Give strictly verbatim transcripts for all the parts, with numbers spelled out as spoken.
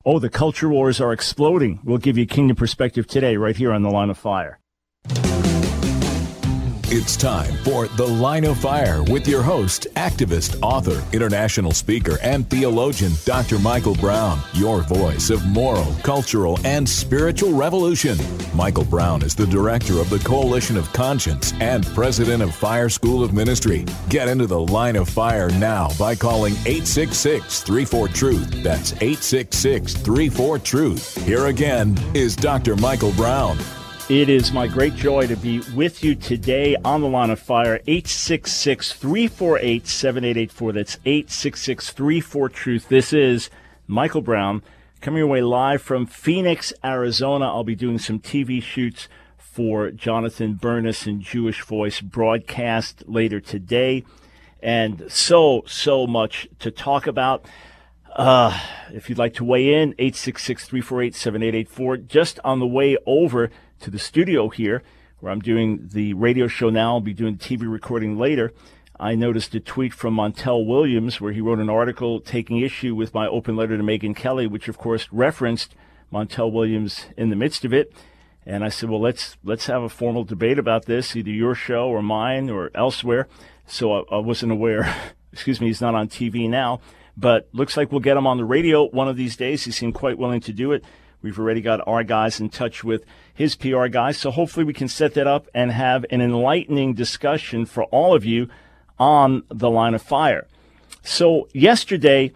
Oh, the culture wars are exploding. We'll give you Kingdom Perspective today, right here on The Line of Fire. It's time for The Line of Fire with your host, activist, author, international speaker, and theologian, Doctor Michael Brown, your voice of moral, cultural, and spiritual revolution. Michael Brown is the director of the Coalition of Conscience and president of Fire School of Ministry. Get into The Line of Fire now by calling eight six six, three four, truth. That's eight six six, three four, truth. Here again is Doctor Michael Brown. It is my great joy to be with you today on The Line of Fire. eight six six, three four eight, seven eight eight four. That's eight six six, three four, truth. This is Michael Brown coming your way live from Phoenix, Arizona. I'll be doing some T V shoots for Jonathan Bernis and Jewish Voice broadcast later today. And so, so much to talk about. Uh, if you'd like to weigh in, eight six six, three four eight, seven eight eight four. Just on the way over to the studio here, where I'm doing the radio show now, I'll be doing T V recording later, I noticed a tweet from Montel Williams where he wrote an article taking issue with my open letter to Megyn Kelly, which of course referenced Montel Williams in the midst of it. And I said, well, let's let's have a formal debate about this, either your show or mine or elsewhere. So I, I wasn't aware, excuse me, he's not on T V now, but looks like we'll get him on the radio one of these days. He seemed quite willing to do it. We've already got our guys in touch with his P R guys, so hopefully we can set that up and have an enlightening discussion for all of you on The Line of Fire. So yesterday,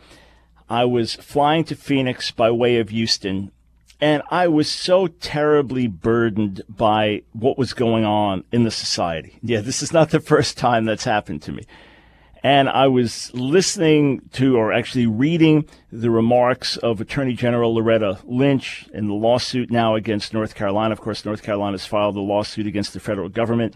I was flying to Phoenix by way of Houston, and I was so terribly burdened by what was going on in the society. Yeah, this is not the first time that's happened to me. And I was listening to, or actually reading, the remarks of Attorney General Loretta Lynch in the lawsuit now against North Carolina. Of course, North Carolina has filed a lawsuit against the federal government.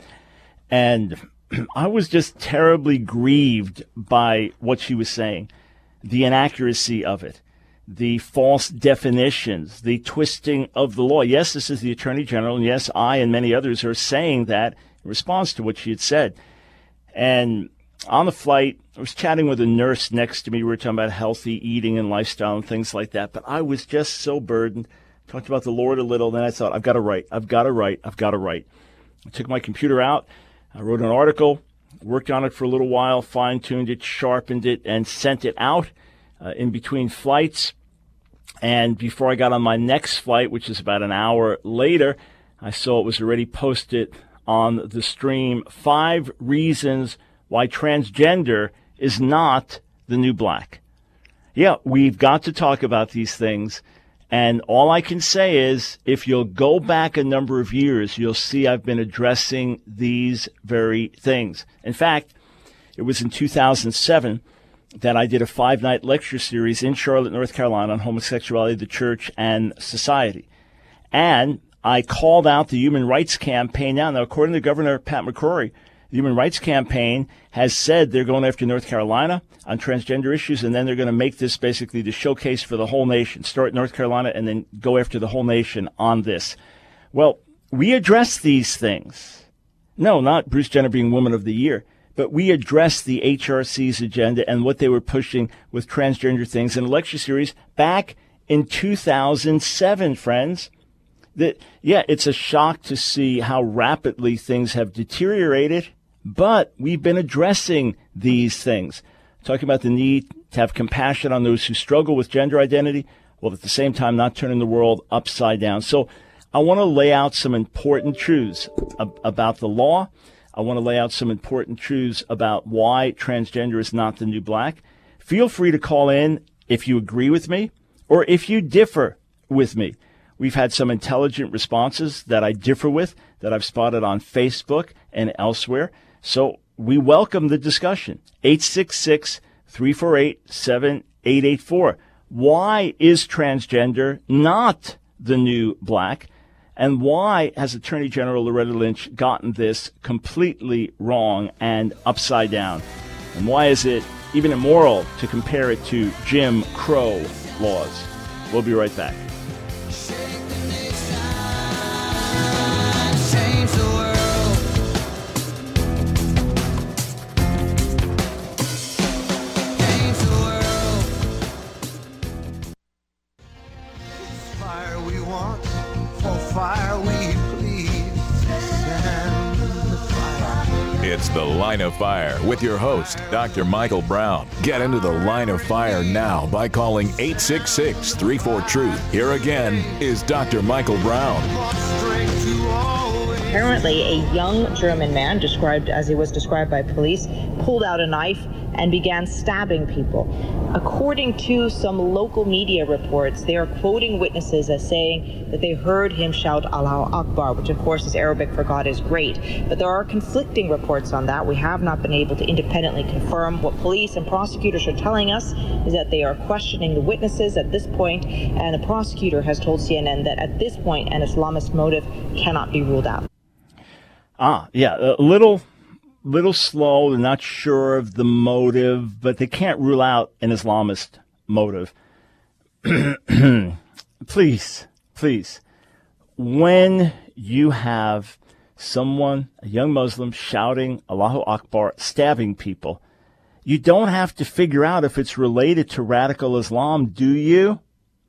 And I was just terribly grieved by what she was saying, the inaccuracy of it, the false definitions, the twisting of the law. Yes, this is the Attorney General, and yes, I and many others are saying that in response to what she had said. And on the flight, I was chatting with a nurse next to me. We were talking about healthy eating and lifestyle and things like that. But I was just so burdened. Talked about the Lord a little. Then I thought, I've got to write. I've got to write. I've got to write. I took my computer out. I wrote an article, worked on it for a little while, fine-tuned it, sharpened it, and sent it out uh, in between flights. And before I got on my next flight, which is about an hour later, I saw it was already posted on the stream. Five reasons why transgender is not the new black. Yeah, we've got to talk about these things. And all I can say is, if you'll go back a number of years, you'll see I've been addressing these very things. In fact, it was in two thousand seven that I did a five-night lecture series in Charlotte, North Carolina, on homosexuality, the church, and society. And I called out the Human Rights Campaign now. Now, according to Governor Pat McCrory, the Human Rights Campaign has said they're going after North Carolina on transgender issues, and then they're going to make this basically the showcase for the whole nation. Start North Carolina and then go after the whole nation on this. Well, we address these things. No, not Bruce Jenner being Woman of the Year, but we address the H R C's agenda and what they were pushing with transgender things in a lecture series back in two thousand seven, friends. That, yeah, it's a shock to see how rapidly things have deteriorated. But we've been addressing these things, talking about the need to have compassion on those who struggle with gender identity, while at the same time not turning the world upside down. So I want to lay out some important truths ab- about the law. I want to lay out some important truths about why transgender is not the new black. Feel free to call in if you agree with me or if you differ with me. We've had some intelligent responses that I differ with, that I've spotted on Facebook and elsewhere. So we welcome the discussion. eight six six, three four eight, seven eight eight four. Why is transgender not the new black? And why has Attorney General Loretta Lynch gotten this completely wrong and upside down? And why is it even immoral to compare it to Jim Crow laws? We'll be right back. It's The Line of Fire with your host, Doctor Michael Brown. Get into The Line of Fire now by calling eight six six, three four, TRUTH. Here again is Doctor Michael Brown. Apparently, a young German man, described as he was described by police, pulled out a knife and began stabbing people. According to some local media reports, they are quoting witnesses as saying that they heard him shout Allahu Akbar, which of course is Arabic for God is great. But there are conflicting reports on that. We have not been able to independently confirm. What police and prosecutors are telling us is that they are questioning the witnesses at this point, and the prosecutor has told C N N that at this point an Islamist motive cannot be ruled out. Ah, yeah, a little... little slow. They're not sure of the motive, but they can't rule out an Islamist motive. Please, please, when you have someone, a young Muslim, shouting Allahu Akbar, stabbing people, you don't have to figure out if it's related to radical Islam, do you?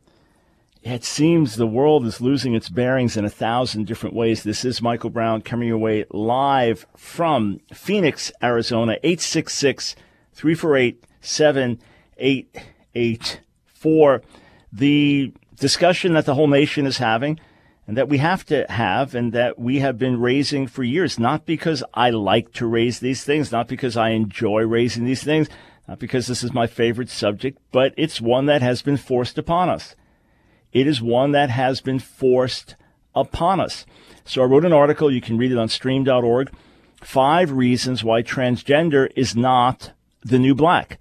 It seems the world is losing its bearings in a thousand different ways. This is Michael Brown coming your way live from Phoenix, Arizona, eight six six, three four eight, seven eight eight four. The discussion that the whole nation is having and that we have to have and that we have been raising for years, not because I like to raise these things, not because I enjoy raising these things, not because this is my favorite subject, but it's one that has been forced upon us. It is one that has been forced upon us. So I wrote an article. You can read it on stream dot org. Five reasons why transgender is not the new black.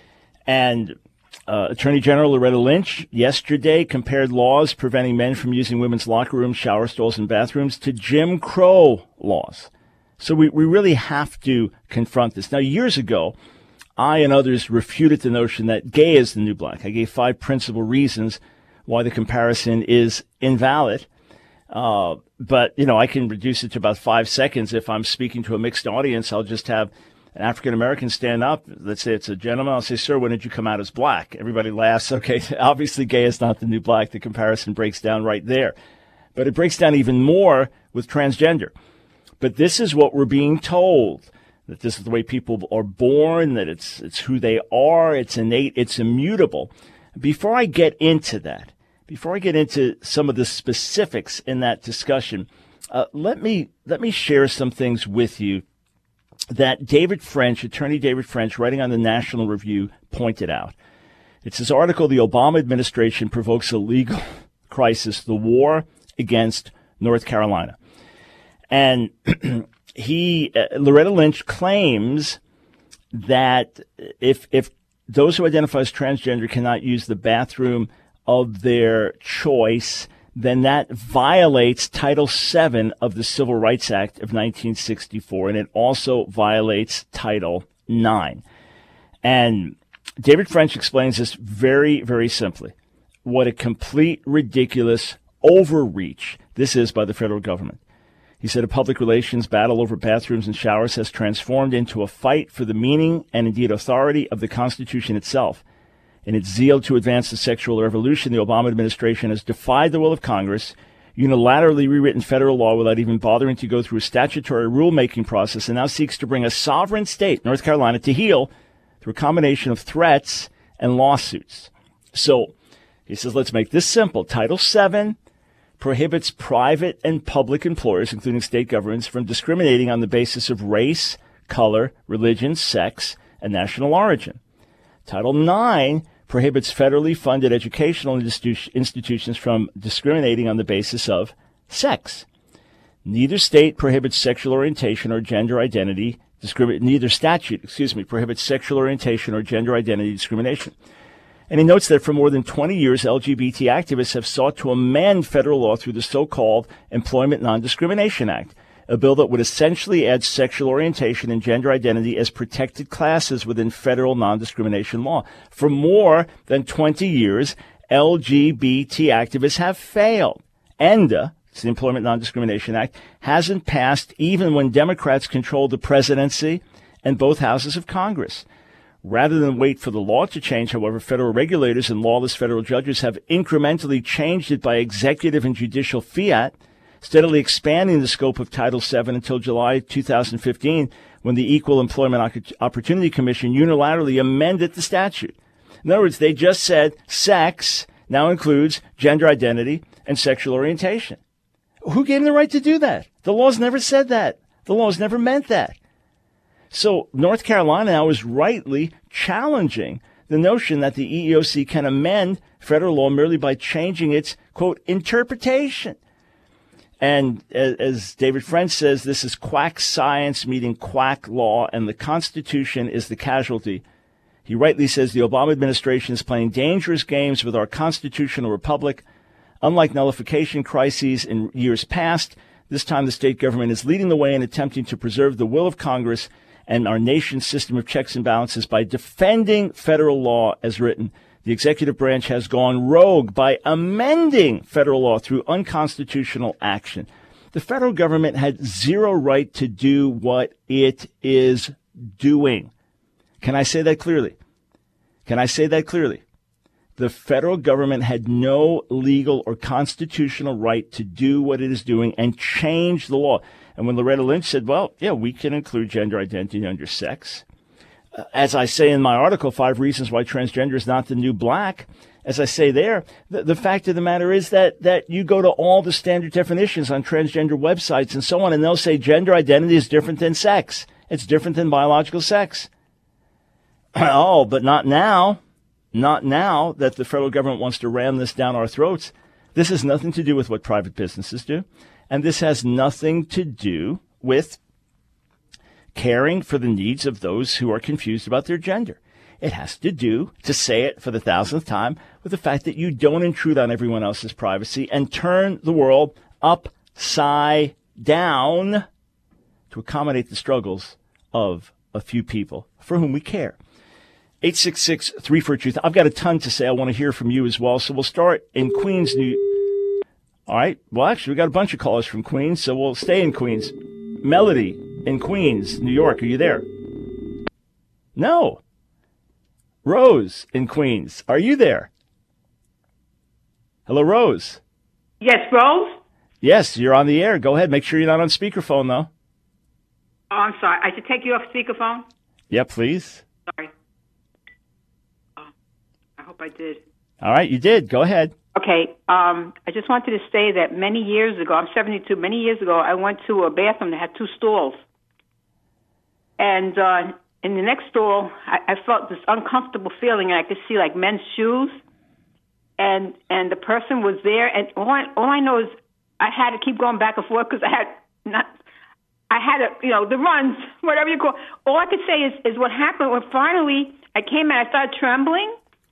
And uh, Attorney General Loretta Lynch yesterday compared laws preventing men from using women's locker rooms, shower stalls, and bathrooms to Jim Crow laws. So we, we really have to confront this. Now, years ago, I and others refuted the notion that gay is the new black. I gave five principal reasons why the comparison is invalid. Uh, but, you know, I can reduce it to about five seconds. If I'm speaking to a mixed audience, I'll just have an African-American stand up. Let's say it's a gentleman. I'll say, sir, when did you come out as black? Everybody laughs. Okay, obviously gay is not the new black. The comparison breaks down right there. But it breaks down even more with transgender. But this is what we're being told, that this is the way people are born, that it's it's who they are, it's innate, it's immutable. Before I get into that, Before I get into some of the specifics in that discussion, uh, let me let me share some things with you that David French, Attorney David French, writing on the National Review, pointed out. It's his article, "The Obama Administration Provokes a Legal Crisis, the War Against North Carolina." And he, uh, Loretta Lynch claims that if if those who identify as transgender cannot use the bathroom of their choice, then that violates Title seven of the Civil Rights Act of nineteen sixty-four, and it also violates Title nine. And David French explains this very, very simply. What a complete, ridiculous overreach this is by the federal government. He said a public relations battle over bathrooms and showers has transformed into a fight for the meaning and indeed authority of the Constitution itself. In its zeal to advance the sexual revolution, the Obama administration has defied the will of Congress, unilaterally rewritten federal law without even bothering to go through a statutory rulemaking process, and now seeks to bring a sovereign state, North Carolina, to heel through a combination of threats and lawsuits. So he says, let's make this simple. Title seven prohibits private and public employers, including state governments, from discriminating on the basis of race, color, religion, sex, and national origin. Title nine prohibits federally funded educational institu- institutions from discriminating on the basis of sex. Neither state prohibits sexual orientation or gender identity. Discrimin- neither statute, excuse me, prohibits sexual orientation or gender identity discrimination. And he notes that for more than twenty years, L G B T activists have sought to amend federal law through the so-called Employment Non-Discrimination Act, a bill that would essentially add sexual orientation and gender identity as protected classes within federal non-discrimination law. For more than twenty years, L G B T activists have failed. ENDA, it's the Employment Non-Discrimination Act, hasn't passed even when Democrats controlled the presidency and both houses of Congress. Rather than wait for the law to change, however, federal regulators and lawless federal judges have incrementally changed it by executive and judicial fiat, steadily expanding the scope of Title seven until July two thousand fifteen, when the Equal Employment Opportunity Commission unilaterally amended the statute. In other words, they just said sex now includes gender identity and sexual orientation. Who gave them the right to do that? The laws never said that. The laws never meant that. So North Carolina now is rightly challenging the notion that the E E O C can amend federal law merely by changing its, quote, interpretation. And as David French says, this is quack science meeting quack law, and the Constitution is the casualty. He rightly says the Obama administration is playing dangerous games with our constitutional republic. Unlike nullification crises in years past, this time the state government is leading the way in attempting to preserve the will of Congress and our nation's system of checks and balances by defending federal law as written. The executive branch has gone rogue by amending federal law through unconstitutional action. The federal government had zero right to do what it is doing. Can I say that clearly? Can I say that clearly? The federal government had no legal or constitutional right to do what it is doing and change the law. And when Loretta Lynch said, well, yeah, we can include gender identity under sex. Uh, as I say in my article, Five Reasons Why Transgender is Not the New Black, as I say there, the, the fact of the matter is that, that you go to all the standard definitions on transgender websites and so on, and they'll say gender identity is different than sex. It's different than biological sex. Oh, but not now. Not now that the federal government wants to ram this down our throats. This has nothing to do with what private businesses do. And this has nothing to do with caring for the needs of those who are confused about their gender. It has to do, to say it for the thousandth time, with the fact that you don't intrude on everyone else's privacy and turn the world upside down to accommodate the struggles of a few people for whom we care. eight six six, three four Truth. I've got a ton to say. I want to hear from you as well. So we'll start in Queens, New York. All right. Well, actually, we got a bunch of callers from Queens, so we'll stay in Queens. Melody in Queens, New York. Are you there? No. Rose in Queens. Are you there? Hello, Rose. Yes, Rose? Yes, you're on the air. Go ahead. Make sure you're not on speakerphone, though. Oh, I'm sorry. I should take you off speakerphone? Yeah, please. Sorry. Oh, I hope I did. All right, you did. Go ahead. Okay. Um, I just wanted to say that many years ago, I'm seventy-two, many years ago, I went to a bathroom that had two stalls. And uh, in the next stall, I, I felt this uncomfortable feeling, and I could see, like, men's shoes. And and the person was there, and all I, all I know is I had to keep going back and forth because I had not... I had a, you know, the runs, whatever you call. All I could say is, is what happened when finally I came and I started trembling,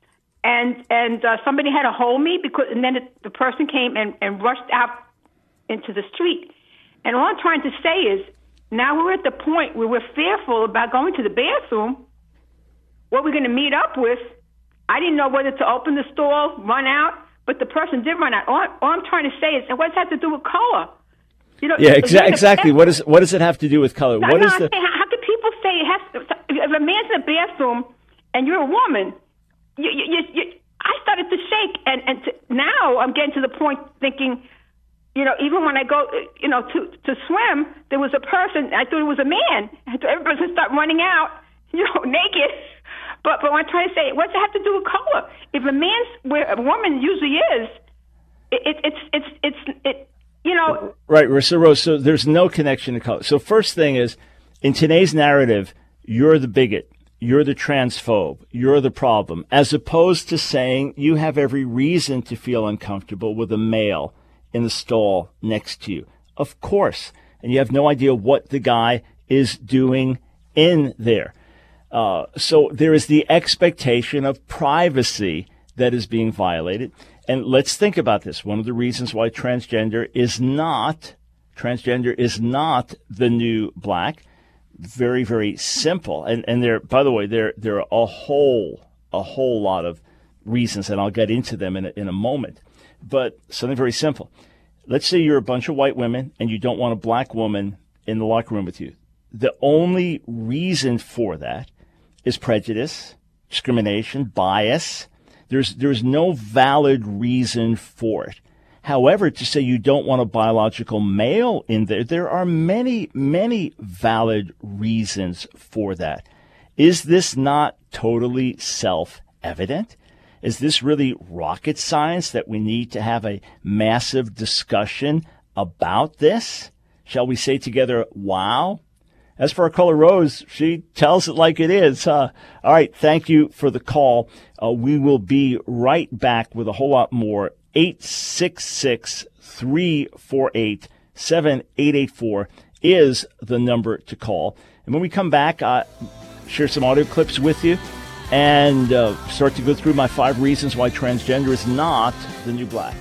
and and uh, somebody had to hold me because, and then it, the person came and, and rushed out into the street. And all I'm trying to say is, now we're at the point where we're fearful about going to the bathroom. What we're going to meet up with? I didn't know whether to open the stall, run out, but the person did run out. All, all I'm trying to say is, what does that have to do with color? You know, yeah, exa- exactly. What is what does it have to do with color? No, what no, is the? How can people say it has to, if a man's in the bathroom and you're a woman? You, you, you, you, I started to shake, and and to, now I'm getting to the point thinking, you know, even when I go, you know, to to swim, there was a person. I thought it was a man. I thought everybody would start running out, you know, naked. But but what I'm trying to say, what does it have to do with color? If a man's where a woman usually is, it, it it's it's it's it. You know, right, so Rose, so there's no connection to color. So first thing is, in today's narrative, you're the bigot, you're the transphobe, you're the problem, as opposed to saying you have every reason to feel uncomfortable with a male in the stall next to you. Of course, and you have no idea what the guy is doing in there. Uh, so there is the expectation of privacy that is being violated. And let's think about this. One of the reasons why transgender is not, transgender is not the new black. Very, very simple. And, and there, by the way, there, there are a whole, a whole lot of reasons, and I'll get into them in a, in a moment. But something very simple. Let's say you're a bunch of white women and you don't want a black woman in the locker room with you. The only reason for that is prejudice, discrimination, bias. There's there's no valid reason for it. However, to say you don't want a biological male in there, there are many, many valid reasons for that. Is this not totally self-evident? Is this really rocket science that we need to have a massive discussion about this? Shall we say together, wow? As for our caller, Rose, she tells it like it is. Uh, all right, thank you for the call. Uh, we will be right back with a whole lot more. eight six six, three four eight, seven eight eight four is the number to call. And when we come back, uh, share some audio clips with you and uh, start to go through my five reasons why transgender is not the new black.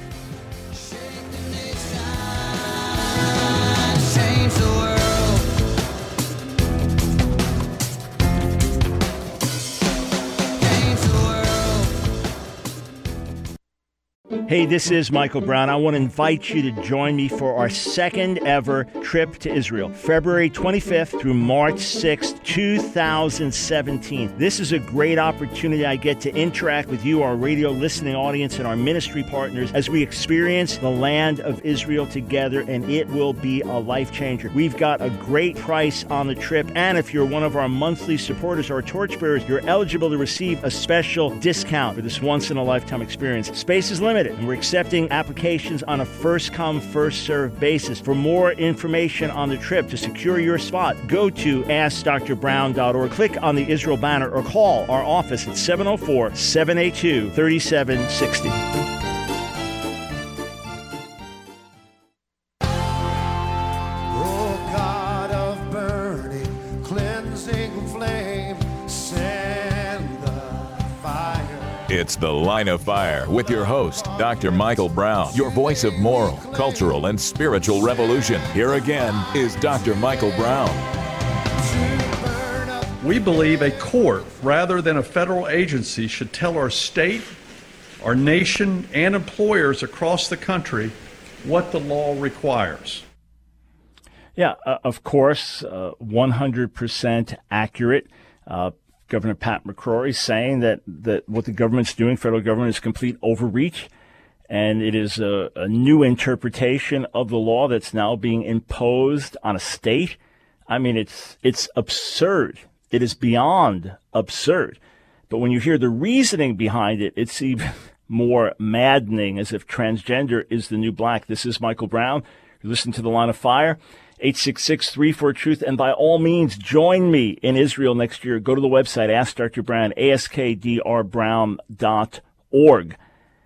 Hey, this is Michael Brown. I want to invite you to join me for our second ever trip to Israel, February twenty-fifth through March sixth, two thousand seventeen. This is a great opportunity. I get to interact with you, our radio listening audience, and our ministry partners as we experience the land of Israel together, and it will be a life changer. We've got a great price on the trip, and if you're one of our monthly supporters or torchbearers, you're eligible to receive a special discount for this once-in-a-lifetime experience. Space is limited, and we're accepting applications on a first-come, first-served basis. For more information on the trip, to secure your spot, go to ask dr brown dot org, click on the Israel banner, or call our office at seven oh four, seven eight two, three seven six oh. It's The Line of Fire with your host, Doctor Michael Brown, your voice of moral, cultural, and spiritual revolution. Here again is Doctor Michael Brown. We believe a court, rather than a federal agency, should tell our state, our nation, and employers across the country what the law requires. Yeah, uh, of course, uh, one hundred percent accurate. Uh, Governor Pat McCrory saying that, that what the government's doing, federal government, is complete overreach, and it is a, a new interpretation of the law that's now being imposed on a state. I mean, it's it's absurd. It is beyond absurd. But when you hear the reasoning behind it, it's even more maddening, as if transgender is the new black. This is Michael Brown. You listen to The Line of Fire. eight six six, three four, truth. And by all means, join me in Israel next year. Go to the website, Ask Doctor Brown, ask d r brown dot org,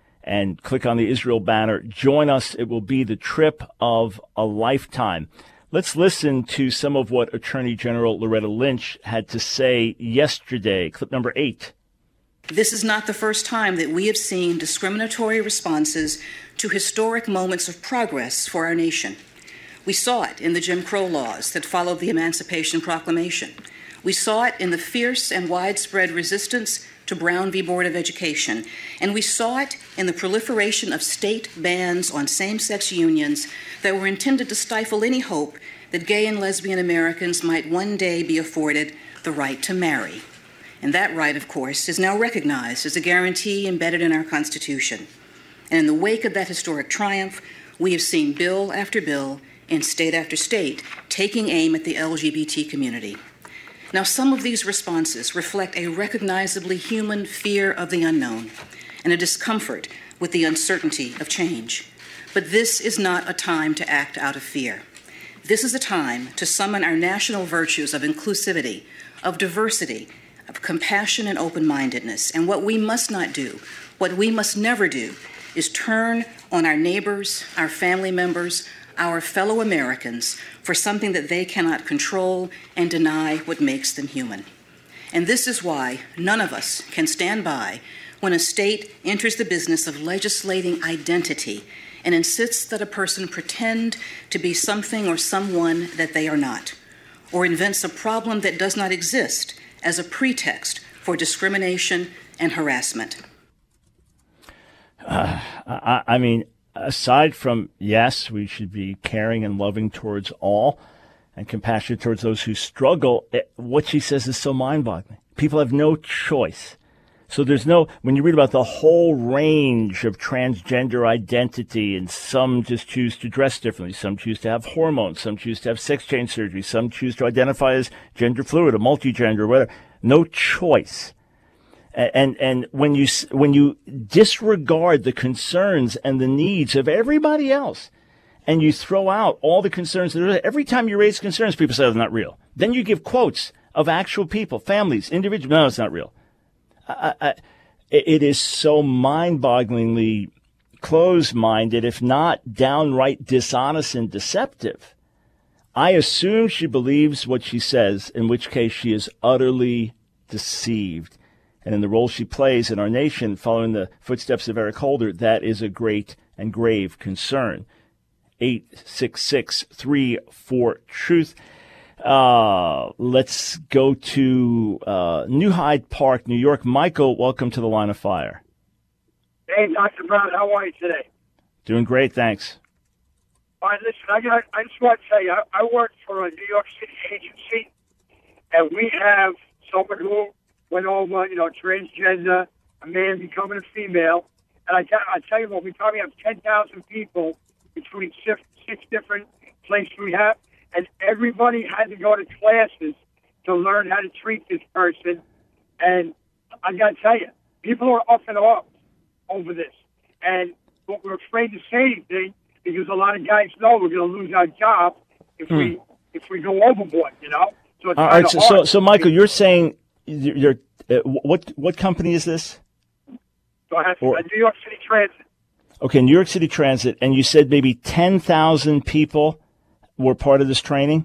and click on the Israel banner. Join us. It will be the trip of a lifetime. Let's listen to some of what Attorney General Loretta Lynch had to say yesterday. Clip number eight. This is not the first time that we have seen discriminatory responses to historic moments of progress for our nation. We saw it in the Jim Crow laws that followed the Emancipation Proclamation. We saw it in the fierce and widespread resistance to Brown v. Board of Education. And we saw it in the proliferation of state bans on same-sex unions that were intended to stifle any hope that gay and lesbian Americans might one day be afforded the right to marry. And that right, of course, is now recognized as a guarantee embedded in our Constitution. And in the wake of that historic triumph, we have seen bill after bill in state after state taking aim at the L G B T community. Now, some of these responses reflect a recognizably human fear of the unknown and a discomfort with the uncertainty of change. But this is not a time to act out of fear. This is a time to summon our national virtues of inclusivity, of diversity, of compassion and open-mindedness. And what we must not do, what we must never do, is turn on our neighbors, our family members, our fellow Americans for something that they cannot control and deny what makes them human. And this is why none of us can stand by when a state enters the business of legislating identity and insists that a person pretend to be something or someone that they are not, or invents a problem that does not exist as a pretext for discrimination and harassment. Uh, I, I mean, aside from, yes, we should be caring and loving towards all and compassionate towards those who struggle, it, what she says is so mind-boggling. People have no choice So there's no, when you read about the whole range of transgender identity, and some just choose to dress differently, some choose to have hormones, some choose to have sex change surgery, some choose to identify as gender fluid or multigender or whatever. No choice. And and when you when you disregard the concerns and the needs of everybody else, and you throw out all the concerns that are, every time you raise concerns, people say, oh, they're not real. Then you give quotes of actual people, families, individuals. No, it's not real. I, I, it is so mind-bogglingly closed-minded, if not downright dishonest and deceptive. I assume she believes what she says, in which case she is utterly deceived. And in the role she plays in our nation, following the footsteps of Eric Holder, that is a great and grave concern. eight six six, three four, truth. Uh, let's go to uh, New Hyde Park, New York. Michael, welcome to the Line of Fire. Hey, Doctor Brown, how are you today? Doing great, thanks. All right, listen, I got. I just want to tell you, I, I work for a New York City agency, and we have someone who went over, you know, transgender, a man becoming a female. And I, I tell you what, we probably have ten thousand people between six, six different places we have, and everybody had to go to classes to learn how to treat this person. And I got to tell you, people are up and up over this. And but we're afraid to say anything because a lot of guys know we're going to lose our job if hmm. we if we go overboard, you know? So it's All right, so, so, so, Michael, you're saying, you're, uh, what what company is this? So I have or, New York City Transit. Okay, New York City Transit, and you said maybe ten thousand people were part of this training?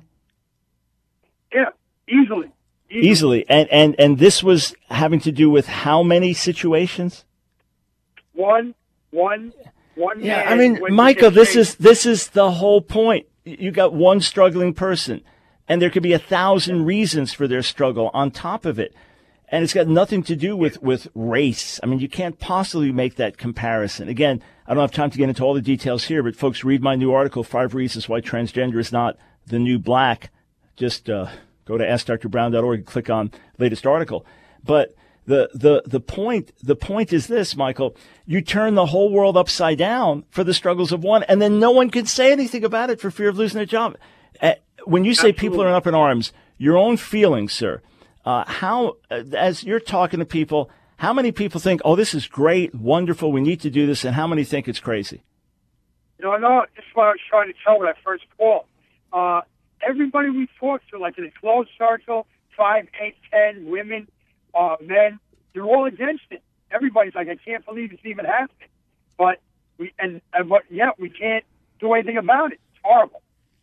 Yeah, easily. Easily. Easily. And, and, and this was having to do with how many situations? One, one, one Yeah, man I mean, Michael, this is, this is the whole point. You got one struggling person, and there could be a thousand reasons for their struggle on top of it. And it's got nothing to do with, with race. I mean, you can't possibly make that comparison. Again, I don't have time to get into all the details here, but folks, read my new article, Five Reasons Why Transgender is Not the New Black. Just uh, go to ask dr brown dot org and click on latest article. But the, the, the point the point is this, Michael. You turn the whole world upside down for the struggles of one, and then no one can say anything about it for fear of losing their job. Uh, when you say Absolutely. People are up in arms, your own feelings, sir. Uh, how, as you're talking to people, how many people think, oh, this is great, wonderful, we need to do this, and how many think it's crazy? No, no, this is what I was trying to tell when I first called. Uh, everybody we talk to, like in a closed circle, five, eight, ten, women, uh, men, they're all against it. Everybody's like, I can't believe it's even happening. But we, and, and but yeah, we can't do anything about it. It's horrible.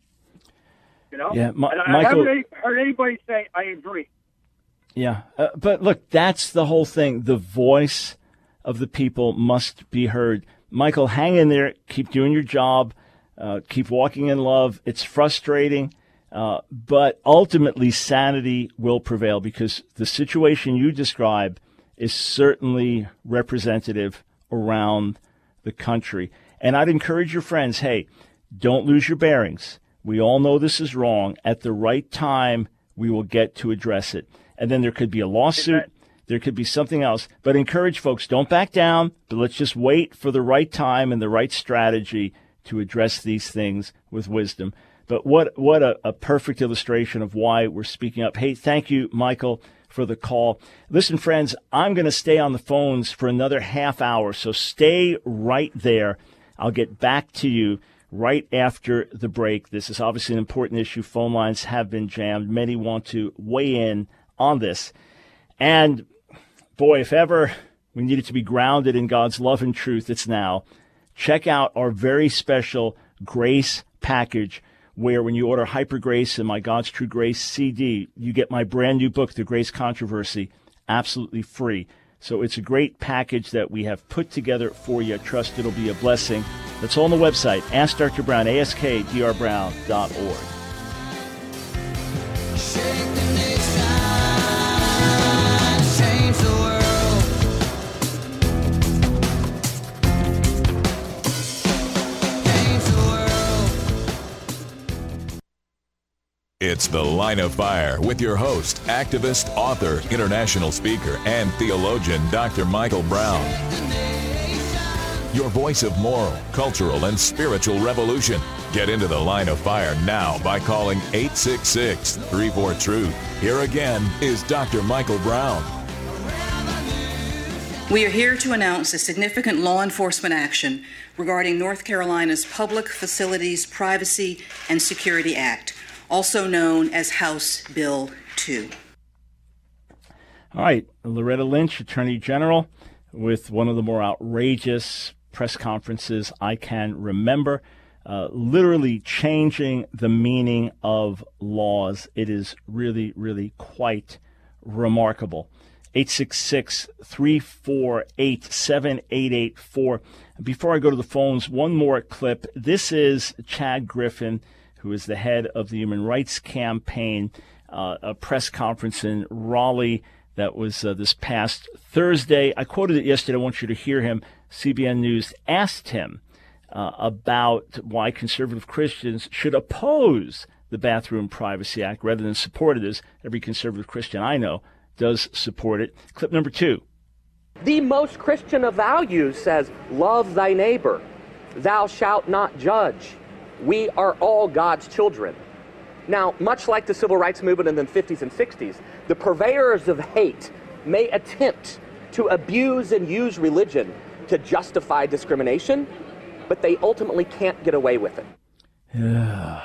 You know? Yeah, Ma- and I Michael, haven't heard anybody say, I agree. Yeah, uh, but look, that's the whole thing. The voice of the people must be heard. Michael, hang in there. Keep doing your job. Uh, keep walking in love. It's frustrating, uh, but ultimately sanity will prevail because the situation you describe is certainly representative around the country. And I'd encourage your friends, hey, don't lose your bearings. We all know this is wrong. At the right time, we will get to address it. And then there could be a lawsuit. There could be something else. But encourage folks, don't back down, but let's just wait for the right time and the right strategy to address these things with wisdom. But what what a, a perfect illustration of why we're speaking up. Hey, thank you, Michael, for the call. Listen, friends, I'm going to stay on the phones for another half hour, so stay right there. I'll get back to you right after the break. This is obviously an important issue. Phone lines have been jammed. Many want to weigh in on this. And boy, if ever we needed to be grounded in God's love and truth, it's now. Check out our very special Grace package, where when you order Hyper Grace and my God's True Grace C D, you get my brand new book, The Grace Controversy, absolutely free. So it's a great package that we have put together for you. I trust it'll be a blessing. That's all on the website, Ask Doctor Brown, A S K D R Brown dot org. It's The Line of Fire with your host, activist, author, international speaker, and theologian, Doctor Michael Brown. Your voice of moral, cultural, and spiritual revolution. Get into The Line of Fire now by calling eight six six, three four, truth. Here again is Doctor Michael Brown. We are here to announce a significant law enforcement action regarding North Carolina's Public Facilities Privacy and Security Act, also known as House Bill two. All right, Loretta Lynch, Attorney General, with one of the more outrageous press conferences I can remember, uh, literally changing the meaning of laws. It is really, really quite remarkable. eight six six, three four eight, seven eight eight four. Before I go to the phones, one more clip. This is Chad Griffin, who is the head of the Human Rights Campaign, uh, a press conference in Raleigh that was uh, this past Thursday. I quoted it yesterday. I want you to hear him. C B N News asked him uh, about why conservative Christians should oppose the Bathroom Privacy Act rather than support it, as every conservative Christian I know does support it. Clip number two. The most Christian of values says, love thy neighbor. Thou shalt not judge. We are all God's children. Now, much like the civil rights movement in the fifties and sixties, the purveyors of hate may attempt to abuse and use religion to justify discrimination, but they ultimately can't get away with it. Yeah.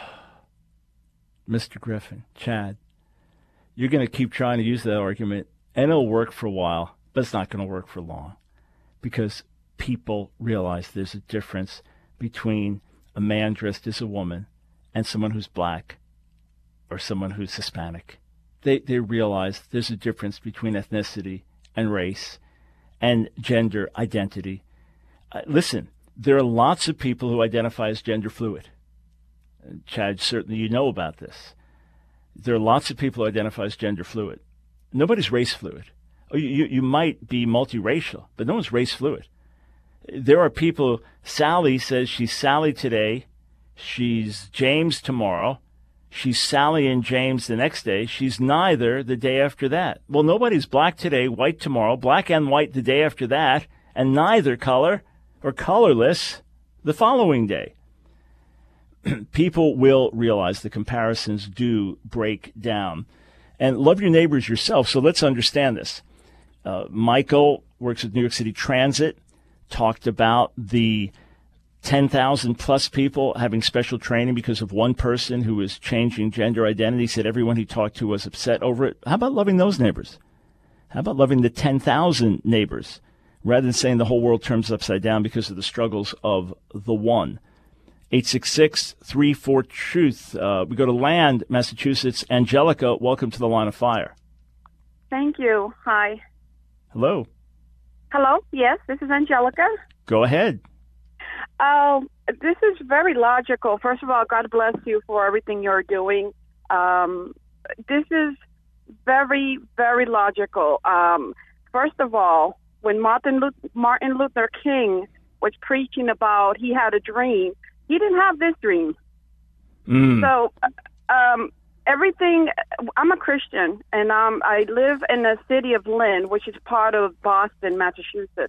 Mister Griffin, Chad, you're going to keep trying to use that argument, and it'll work for a while, but it's not going to work for long, because people realize there's a difference between a man dressed as a woman and someone who's black or someone who's Hispanic. They they realize there's a difference between ethnicity and race and gender identity. Uh, listen, there are lots of people who identify as gender fluid. Uh, Chad, certainly you know about this. There are lots of people who identify as gender fluid. Nobody's race fluid. Oh, you, you might be multiracial, but no one's race fluid. There are people, Sally says she's Sally today, she's James tomorrow, she's Sally and James the next day, she's neither the day after that. Well, nobody's black today, white tomorrow, black and white the day after that, and neither color or colorless the following day. People will realize the comparisons do break down. And love your neighbors yourself, so let's understand this. Uh, Michael works with New York City Transit, talked about the ten thousand plus people having special training because of one person who was changing gender identity. He said everyone he talked to was upset over it. How about loving those neighbors? How about loving the ten thousand neighbors rather than saying the whole world turns upside down because of the struggles of the one? eight six six, three four, truth. Uh, we go to Land, Massachusetts. Angelica, welcome to the Line of Fire. Thank you. Hi. Hello. Hello. Yes, this is Angelica. Go ahead. Um, this is very logical. First of all, God bless you for everything you're doing. Um, this is very, very logical. Um, first of all, when Martin Luther, Martin Luther King was preaching about he had a dream, he didn't have this dream. Mm. So um, everything, I'm a Christian, and um, I live in the city of Lynn, which is part of Boston, Massachusetts.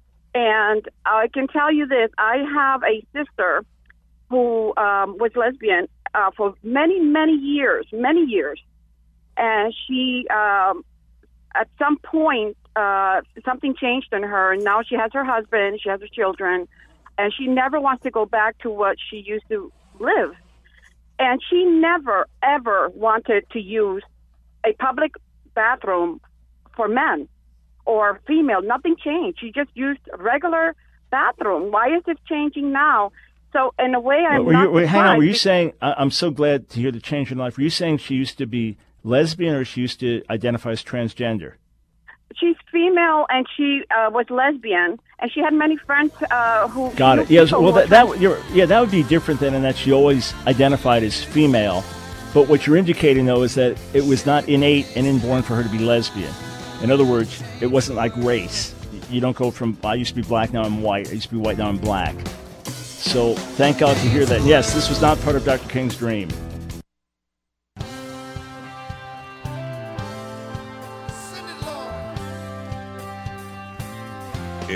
And I can tell you this, I have a sister who um, was lesbian uh, for many, many years, many years. And she, um, at some point, uh, something changed in her, and now she has her husband, she has her children, and she never wants to go back to what she used to live. And she never, ever wanted to use a public bathroom for men or female. Nothing changed. She just used a regular bathroom. Why is it changing now? So in a way, I'm were not you, wait, hang on. Were you because, saying, I'm so glad to hear the change in life. Were you saying she used to be lesbian or she used to identify as transgender? She's female, and she uh, was lesbian, and she had many friends uh, who... Got it. Yes. Well, that, that you're, yeah, that would be different than in that she always identified as female. But what you're indicating, though, is that it was not innate and inborn for her to be lesbian. In other words, it wasn't like race. You don't go from, I used to be black, now I'm white. I used to be white, now I'm black. So thank God to hear that. Yes, this was not part of Doctor King's dream.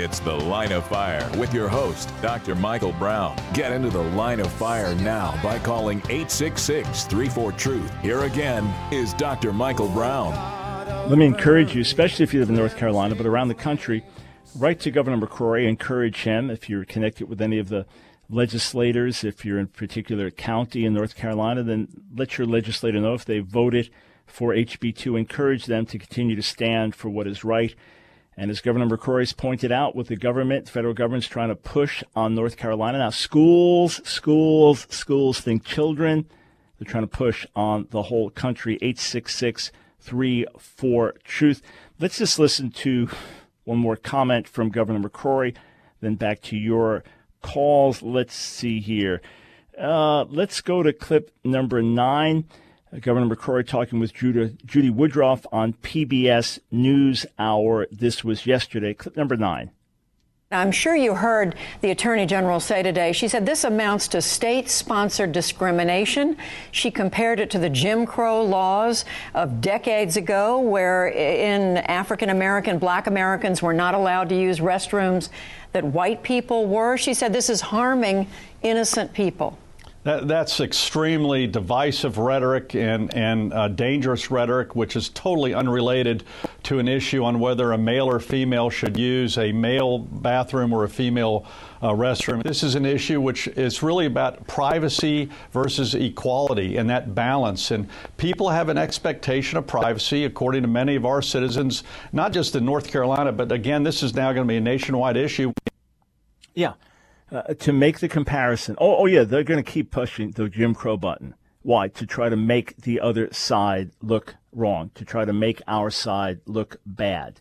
It's The Line of Fire with your host, Doctor Michael Brown. Get into the Line of Fire now by calling eight six six, three four, truth. Here again is Doctor Michael Brown. Let me encourage you, especially if you live in North Carolina, but around the country, write to Governor McCrory, encourage him if you're connected with any of the legislators. If you're in a particular county in North Carolina, then let your legislator know if they voted for H B two. Encourage them to continue to stand for what is right. And as Governor McCrory's pointed out, with the government, the federal government's trying to push on North Carolina. Now, schools, schools, schools think children. They're trying to push on the whole country. eight six six, three four, truth. Let's just listen to one more comment from Governor McCrory, then back to your calls. Let's see here. Uh, let's go to clip number nine. Uh, Governor McCrory talking with Judy, Judy Woodruff on P B S NewsHour. This was yesterday. Clip number nine. I'm sure you heard the Attorney General say today, she said this amounts to state-sponsored discrimination. She compared it to the Jim Crow laws of decades ago, where in African American, black Americans were not allowed to use restrooms that white people were. She said this is harming innocent people. That, that's extremely divisive rhetoric and, and uh, dangerous rhetoric, which is totally unrelated to an issue on whether a male or female should use a male bathroom or a female uh, restroom. This is an issue which is really about privacy versus equality and that balance. And people have an expectation of privacy, according to many of our citizens, not just in North Carolina, but again, this is now going to be a nationwide issue. Yeah. Uh, to make the comparison, oh, oh yeah, they're going to keep pushing the Jim Crow button. Why? To try to make the other side look wrong, to try to make our side look bad.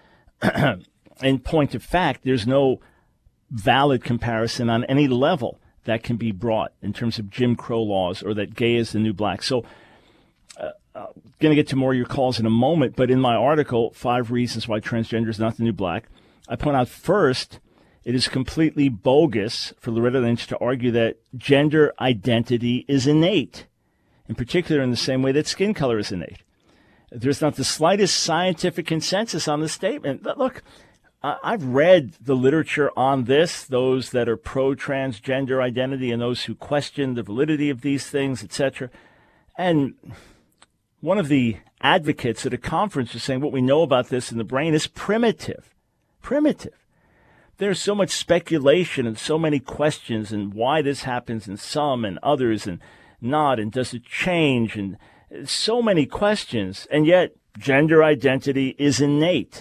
In point of fact, there's no valid comparison on any level that can be brought in terms of Jim Crow laws or that gay is the new black. So uh, uh, going to get to more of your calls in a moment, but in my article, Five Reasons Why Transgender is Not the New Black, I point out first, it is completely bogus for Loretta Lynch to argue that gender identity is innate, in particular in the same way that skin color is innate. There's not the slightest scientific consensus on this statement. But look, I've read the literature on this, those that are pro-transgender identity and those who question the validity of these things, et cetera. And one of the advocates at a conference was saying what we know about this in the brain is primitive. Primitive. There's so much speculation and so many questions and why this happens in some and others and not, and does it change, and so many questions, and yet gender identity is innate.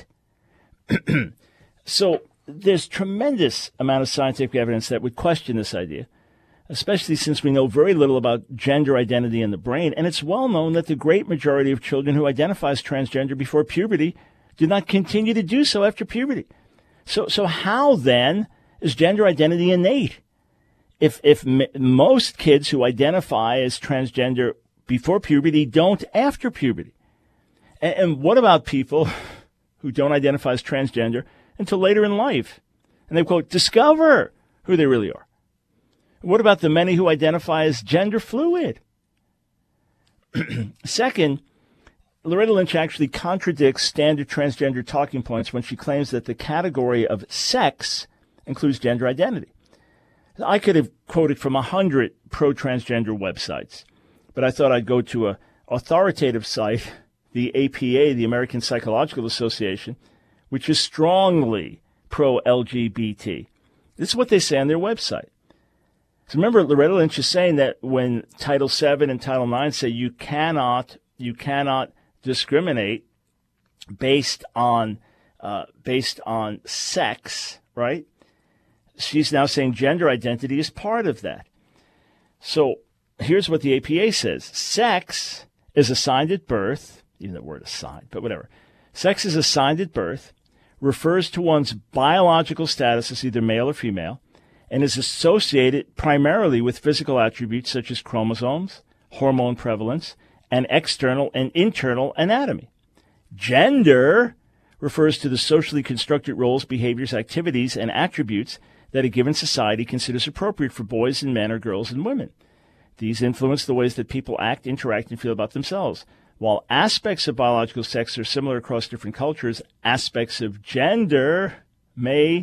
So there's tremendous amount of scientific evidence that would question this idea, especially since we know very little about gender identity in the brain, and it's well known that the great majority of children who identify as transgender before puberty do not continue to do so after puberty. So, so how then is gender identity innate? If if m- most kids who identify as transgender before puberty don't after puberty, and, and what about people who don't identify as transgender until later in life, and they quote discover who they really are? What about the many who identify as gender fluid? Second, Loretta Lynch actually contradicts standard transgender talking points when she claims that the category of sex includes gender identity. I could have quoted from a hundred pro-transgender websites, but I thought I'd go to an authoritative site, the A P A, the American Psychological Association, which is strongly pro-L G B T. This is what they say on their website. So remember, Loretta Lynch is saying that when Title seven and Title nine say you cannot, you cannot discriminate based on uh, based on sex, right? She's now saying gender identity is part of that. So here's what the A P A says. Sex is assigned at birth, even the word assigned, but whatever. Sex is assigned at birth, refers to one's biological status as either male or female, and is associated primarily with physical attributes such as chromosomes, hormone prevalence, and external and internal anatomy. Gender refers to the socially constructed roles, behaviors, activities, and attributes that a given society considers appropriate for boys and men or girls and women. These influence the ways that people act, interact, and feel about themselves. While aspects of biological sex are similar across different cultures, aspects of gender may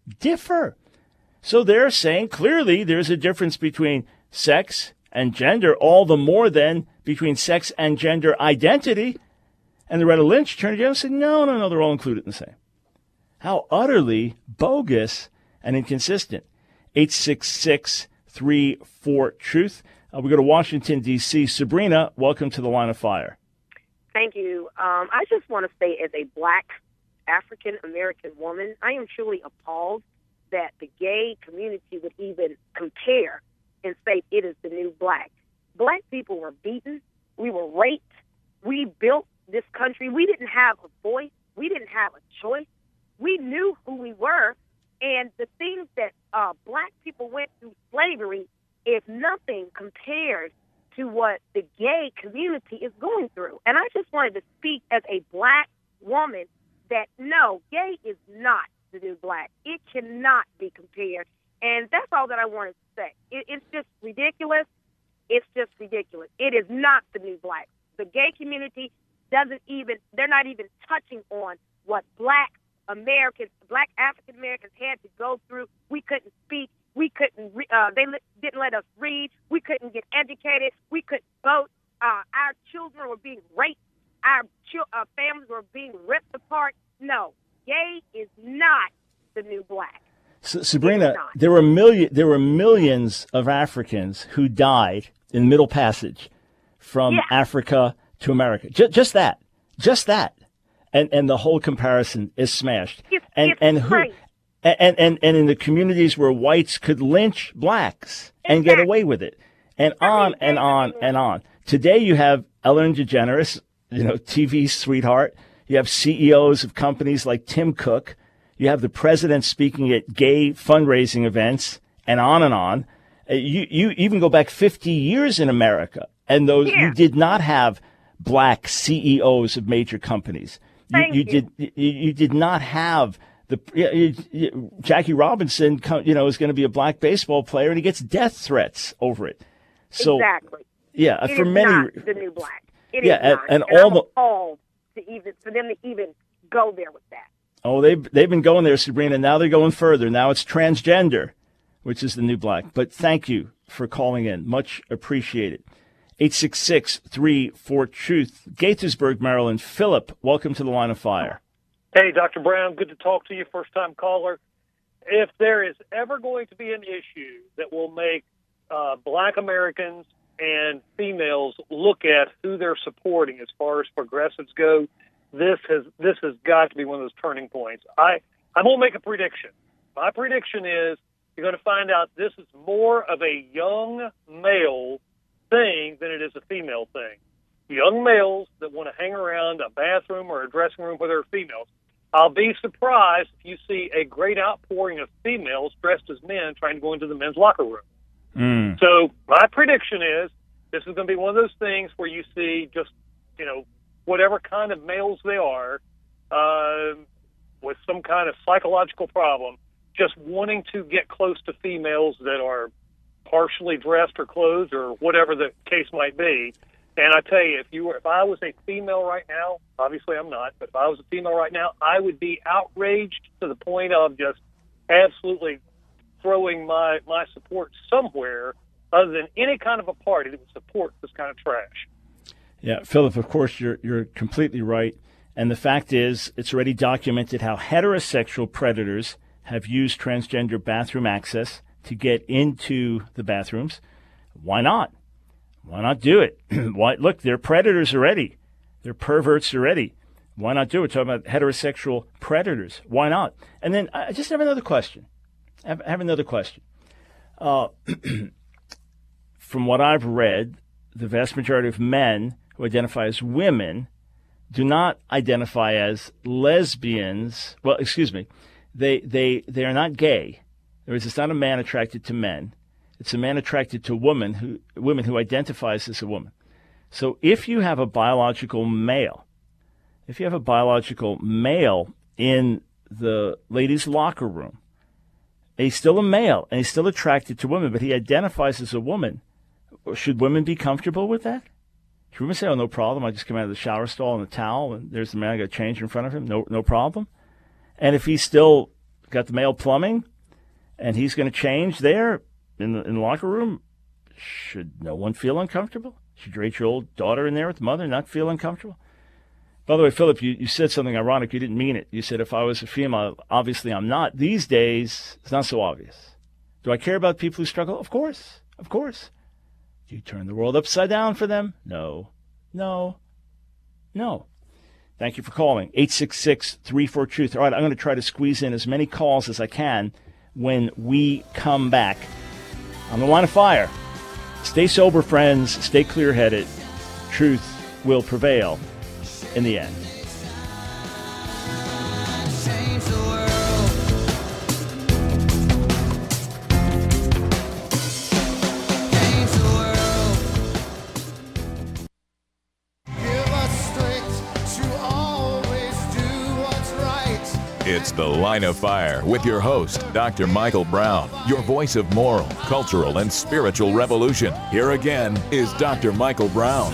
differ. So they're saying clearly there's a difference between sex and gender, all the more than between sex and gender identity. And Loretta Lynch turned around and said, no, no, no, they're all included in the same. How utterly bogus and inconsistent. eight six six, three four, truth. Uh, we go to Washington, D C Sabrina, welcome to the Line of Fire. Thank you. Um, I just want to say, as a black African-American woman, I am truly appalled that the gay community would even compare and say it is the new black. Black people were beaten. We were raped. We built this country. We didn't have a voice. We didn't have a choice. We knew who we were. And the things that uh, black people went through slavery is nothing compared to what the gay community is going through. And I just wanted to speak as a black woman that, no, gay is not the new black. It cannot be compared. And that's all that I wanted to say. It, it's just ridiculous. It's just ridiculous. It is not the new black. The gay community doesn't even, they're not even touching on what black Americans, black African Americans had to go through. We couldn't speak. We couldn't, uh, they didn't let us read. We couldn't get educated. We couldn't vote. Uh, our children were being raped. Our ch- uh, families were being ripped apart. No, gay is not the new black. So, Sabrina, there were million, there were millions of Africans who died in the Middle Passage from yeah. Africa to America. Just, just that, just that, and and the whole comparison is smashed. It's, and it's and who, right. and, and and in the communities where whites could lynch blacks and exactly. get away with it, and on and on and on. Today you have Ellen DeGeneres, you know, T V sweetheart. You have C E Os of companies like Tim Cook. You have the president speaking at gay fundraising events, and on and on. Uh, you you even go back fifty years in America, and those yeah. you did not have black C E Os of major companies. You, Thank you, you. did you, you did not have the you, you, Jackie Robinson. You know, is going to be a black baseball player, and he gets death threats over it. So exactly. yeah, it for is many not the new black. It yeah, is and, not. and, and all I'm the appalled to even for them to even go there with that. Oh, they've, they've been going there, Sabrina. Now they're going further. Now it's transgender, which is the new black. But thank you for calling in. Much appreciated. eight six six, three four, truth. Gaithersburg, Maryland. Philip, welcome to the Line of Fire. Hey, Doctor Brown. Good to talk to you, first-time caller. If there is ever going to be an issue that will make uh, black Americans and females look at who they're supporting as far as progressives go, This has this has got to be one of those turning points. I, I'm going to make a prediction. My prediction is you're going to find out this is more of a young male thing than it is a female thing. Young males that want to hang around a bathroom or a dressing room where there are females. I'll be surprised if you see a great outpouring of females dressed as men trying to go into the men's locker room. Mm. So my prediction is this is going to be one of those things where you see just, you know, whatever kind of males they are, uh, with some kind of psychological problem, just wanting to get close to females that are partially dressed or clothed or whatever the case might be. And I tell you, if you were, if I was a female right now, obviously I'm not, but if I was a female right now, I would be outraged to the point of just absolutely throwing my, my support somewhere other than any kind of a party that would support this kind of trash. Yeah, Philip, of course, you're you're completely right. And the fact is, it's already documented how heterosexual predators have used transgender bathroom access to get into the bathrooms. Why not? Why not do it? Why, look, they're predators already. They're perverts already. Why not do it? Talking about heterosexual predators. Why not? And then I just have another question. I have, I have another question. Uh, from what I've read, the vast majority of men who identify as women do not identify as lesbians. Well, excuse me. They they they are not gay. There is, it's not a man attracted to men. It's a man attracted to women who women who identifies as a woman. So if you have a biological male, if you have a biological male in the ladies' locker room, and he's still a male and he's still attracted to women, but he identifies as a woman, should women be comfortable with that? Should women say, "Oh, no problem. I just come out of the shower stall in a towel, and there's the man. I got to change in front of him. No, no problem." And if he's still got the male plumbing, and he's going to change there in the, in the locker room. Should no one feel uncomfortable? Should your eight-year-old daughter in there with the mother not feel uncomfortable? By the way, Philip, you, you said something ironic. You didn't mean it. You said, if I was a female, obviously I'm not. These days, it's not so obvious. Do I care about people who struggle? Of course. Of course. Do you turn the world upside down for them? No. No. No. Thank you for calling. eight six six, three four, truth. All right, I'm going to try to squeeze in as many calls as I can when we come back on the Line of Fire. Stay sober, friends. Stay clear-headed. Truth will prevail in the end. Change the world. Change the world. Give us strength to always do what's right. It's The Line of Fire with your host, Doctor Michael Brown, your voice of moral, cultural, and spiritual revolution. Here again is Doctor Michael Brown.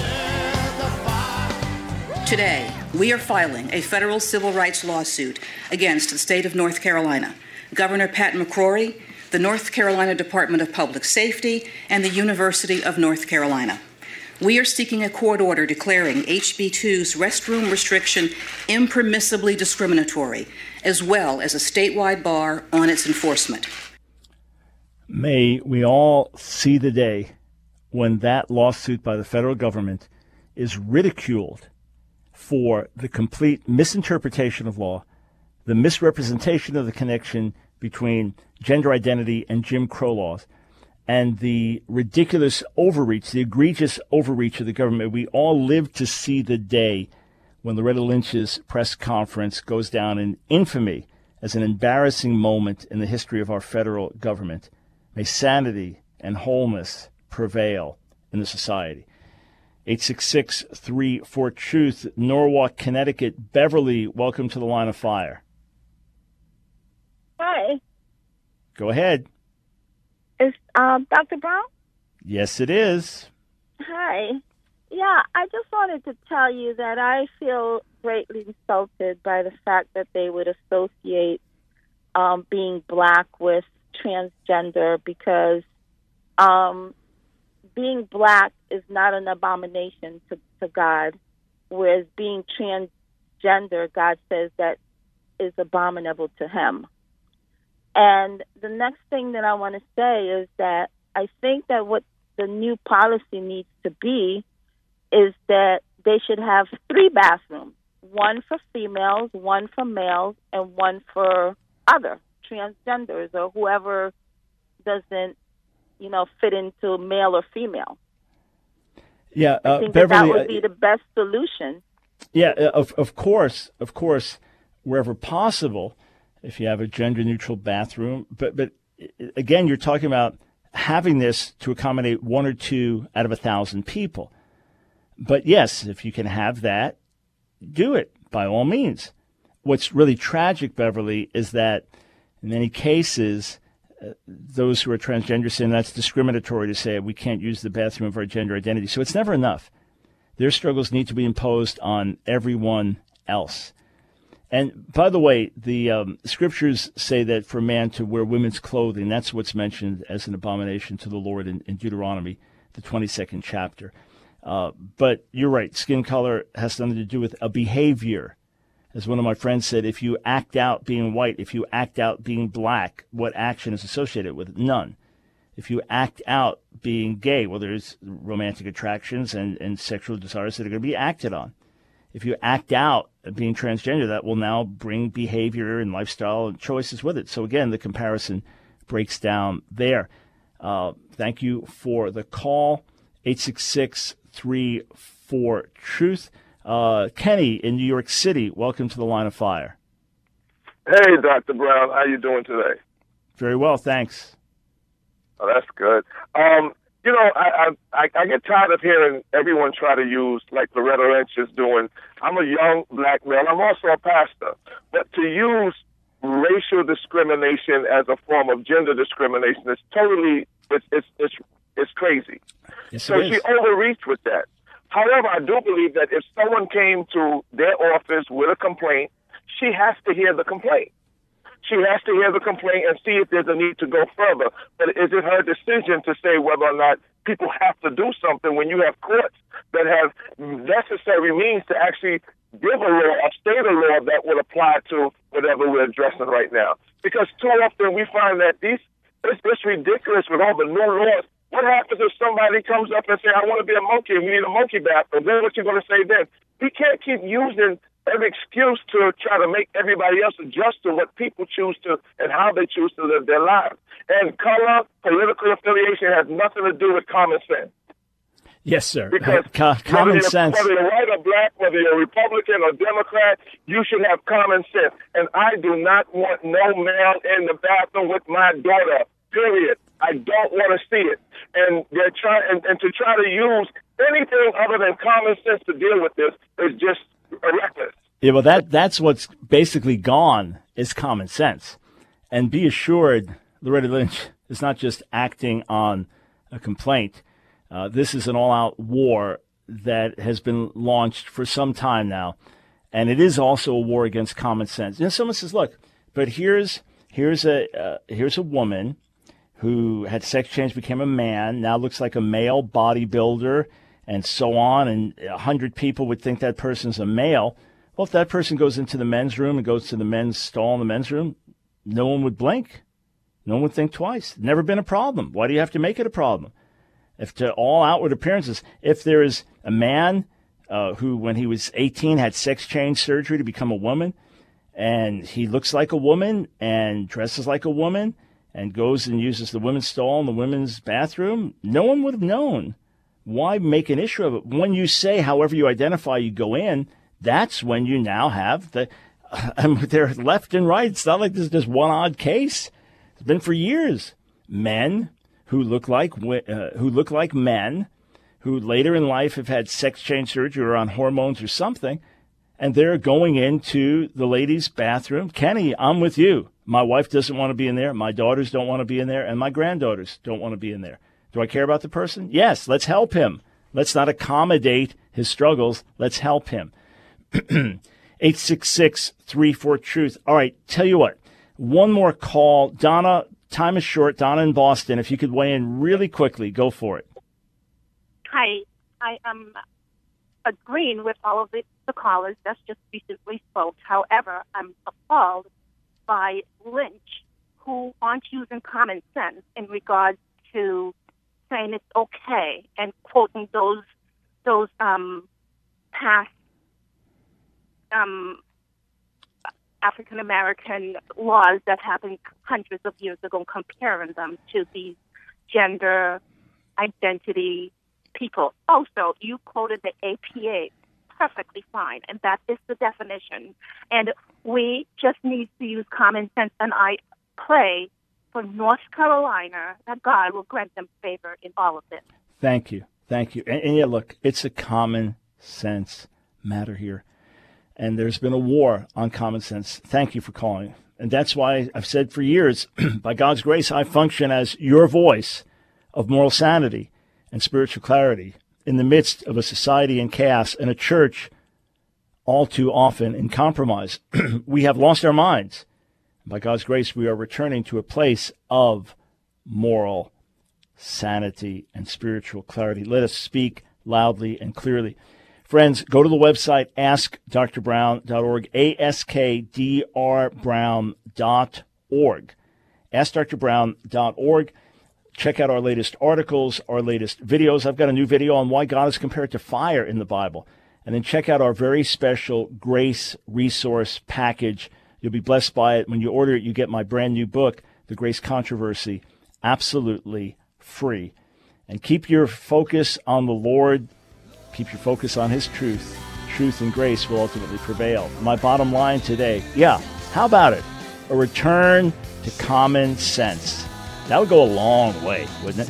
Today, we are filing a federal civil rights lawsuit against the state of North Carolina, Governor Pat McCrory, the North Carolina Department of Public Safety, and the University of North Carolina. We are seeking a court order declaring H B two's restroom restriction impermissibly discriminatory, as well as a statewide bar on its enforcement. May we all see the day when that lawsuit by the federal government is ridiculed for the complete misinterpretation of law, the misrepresentation of the connection between gender identity and Jim Crow laws, and the ridiculous overreach, the egregious overreach of the government. We all live to see the day when Loretta Lynch's press conference goes down in infamy as an embarrassing moment in the history of our federal government. May sanity and wholeness prevail in the society. eight six six, three four, truth, Norwalk, Connecticut. Beverly, welcome to the Line of Fire. Hi. Go ahead. Is um, Doctor Brown? Yes, it is. Hi. Yeah, I just wanted to tell you that I feel greatly insulted by the fact that they would associate um, being black with transgender, because um, being black is not an abomination to, to God, whereas being transgender, God says that is abominable to him. And the next thing that I want to say is that I think that what the new policy needs to be is that they should have three bathrooms, one for females, one for males, and one for other transgenders or whoever doesn't, you know, fit into male or female. Yeah, uh, I think Beverly, that, that would be the best solution. Yeah, of of course, of course, wherever possible, if you have a gender-neutral bathroom. But but again, you're talking about having this to accommodate one or two out of a thousand people. But yes, if you can have that, do it by all means. What's really tragic, Beverly, is that in many cases, uh, those who are transgender say that's discriminatory to say we can't use the bathroom of our gender identity. So it's never enough. Their struggles need to be imposed on everyone else. And by the way, the um, scriptures say that for a man to wear women's clothing, that's what's mentioned as an abomination to the Lord in, in Deuteronomy, the twenty-second chapter. Uh, but you're right, skin color has nothing to do with a behavior. As one of my friends said, if you act out being white, if you act out being black, what action is associated with it? None. If you act out being gay, well, there's romantic attractions and, and sexual desires that are going to be acted on. If you act out being transgender, that will now bring behavior and lifestyle and choices with it. So again, the comparison breaks down there. Uh, thank you for the call, eight six six, three four, truth. Uh, Kenny in New York City, welcome to the Line of Fire. Hey, Doctor Brown, how you doing today? Very well, thanks. Oh, that's good. Um, you know, I, I I get tired of hearing everyone try to use, like Loretta Lynch is doing. I'm a young black male. I'm also a pastor. But to use racial discrimination as a form of gender discrimination is totally, it's it's it's, it's crazy. Yes, so it she is. overreached with that. However, I do believe that if someone came to their office with a complaint, she has to hear the complaint. She has to hear the complaint and see if there's a need to go further. But is it her decision to say whether or not people have to do something when you have courts that have necessary means to actually give a law, a state of law that would apply to whatever we're addressing right now? Because too often we find that these it's, it's ridiculous with all the new laws. What happens if somebody comes up and say, I want to be a monkey and we need a monkey bathroom? Then what you going to say then? We can't keep using an excuse to try to make everybody else adjust to what people choose to and how they choose to live their lives. And color, political affiliation has nothing to do with common sense. Yes, sir. Because Co- common whether sense. Whether you're white or black, whether you're Republican or Democrat, you should have common sense. And I do not want no male in the bathroom with my daughter, period. I don't want to see it. And they're trying, and, and to try to use anything other than common sense to deal with this is just reckless. Yeah, well, that that's what's basically gone is common sense. And be assured, Loretta Lynch is not just acting on a complaint. Uh, this is an all-out war that has been launched for some time now, and it is also a war against common sense. And someone says, "Look, but here's here's a uh, here's a woman who had sex change, became a man, now looks like a male bodybuilder, and so on, and a hundred people would think that person's a male." Well, if that person goes into the men's room and goes to the men's stall in the men's room, no one would blink. No one would think twice. Never been a problem. Why do you have to make it a problem? If to all outward appearances, if there is a man uh, who, when he was eighteen, had sex change surgery to become a woman, and he looks like a woman and dresses like a woman and goes and uses the women's stall in the women's bathroom, no one would have known. Why make an issue of it? When you say, however you identify, you go in, that's when you now have the, I mean, they're left and right. It's not like this is just one odd case. It's been for years. Men who look like uh, who look like men, who later in life have had sex change surgery or on hormones or something, and they're going into the ladies' bathroom. Kenny, I'm with you. My wife doesn't want to be in there. My daughters don't want to be in there, and my granddaughters don't want to be in there. Do I care about the person? Yes, let's help him. Let's not accommodate his struggles. Let's help him. eight six six, three four, truth. All right, tell you what. One more call. Donna, time is short. Donna in Boston, if you could weigh in really quickly, go for it. Hi. I am agreeing with all of the, the callers that just recently spoke. However, I'm appalled by Lynch, who aren't using common sense in regards to saying it's okay and quoting those those um, past um, African-American laws that happened hundreds of years ago, comparing them to these gender identity people. Also, you quoted the A P A perfectly fine, and that is the definition. And we just need to use common sense, and I pray for North Carolina that God will grant them favor in all of this. Thank you. Thank you. And, and yeah, look, it's a common sense matter here. And there's been a war on common sense. Thank you for calling. And that's why I've said for years, by God's grace, I function as your voice of moral sanity and spiritual clarity in the midst of a society in chaos and a church all too often in compromise. We have lost our minds. By God's grace, we are returning to a place of moral sanity and spiritual clarity. Let us speak loudly and clearly. Friends, go to the website, ask dr brown dot org, A S K D R brown dot org. ask dr brown dot org. Check out our latest articles, our latest videos. I've got a new video on why God is compared to fire in the Bible. And then check out our very special Grace Resource Package. You'll be blessed by it. When you order it, you get my brand new book, The Grace Controversy, absolutely free. And keep your focus on the Lord. Keep your focus on his truth. Truth and grace will ultimately prevail. My bottom line today, yeah, how about it? A return to common sense. That would go a long way, wouldn't it?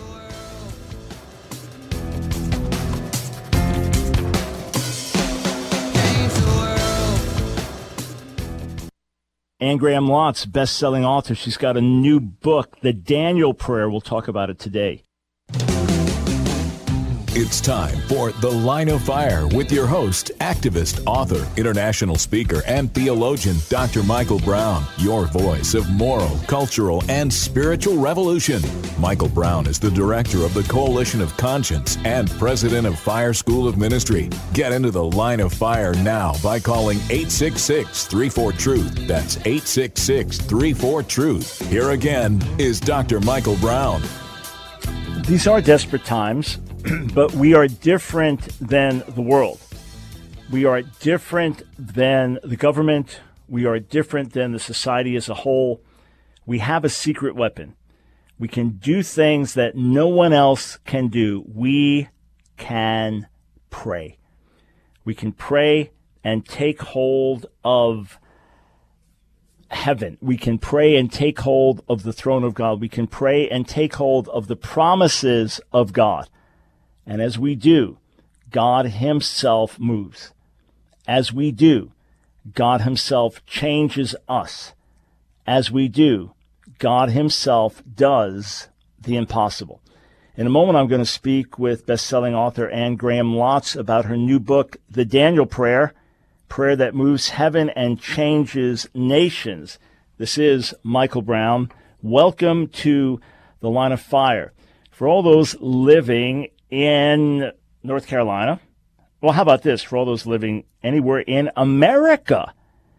Anne Graham Lotz, best-selling author. She's got a new book, The Daniel Prayer. We'll talk about it today. It's time for The Line of Fire with your host, activist, author, international speaker, and theologian, Doctor Michael Brown, your voice of moral, cultural, and spiritual revolution. Michael Brown is the director of the Coalition of Conscience and president of Fire School of Ministry. Get into The Line of Fire now by calling eight six six, three four, truth. That's eight six six, three four, truth. Here again is Doctor Michael Brown. These are desperate times. But we are different than the world. We are different than the government. We are different than the society as a whole. We have a secret weapon. We can do things that no one else can do. We can pray. We can pray and take hold of heaven. We can pray and take hold of the throne of God. We can pray and take hold of the promises of God. And as we do, God himself moves. As we do, God himself changes us. As we do, God himself does the impossible. In a moment, I'm going to speak with best-selling author Anne Graham Lotz about her new book, The Daniel Prayer, Prayer That Moves Heaven and Changes Nations. This is Michael Brown. Welcome to The Line of Fire. For all those living in North Carolina, well, how about this? For all those living anywhere in America,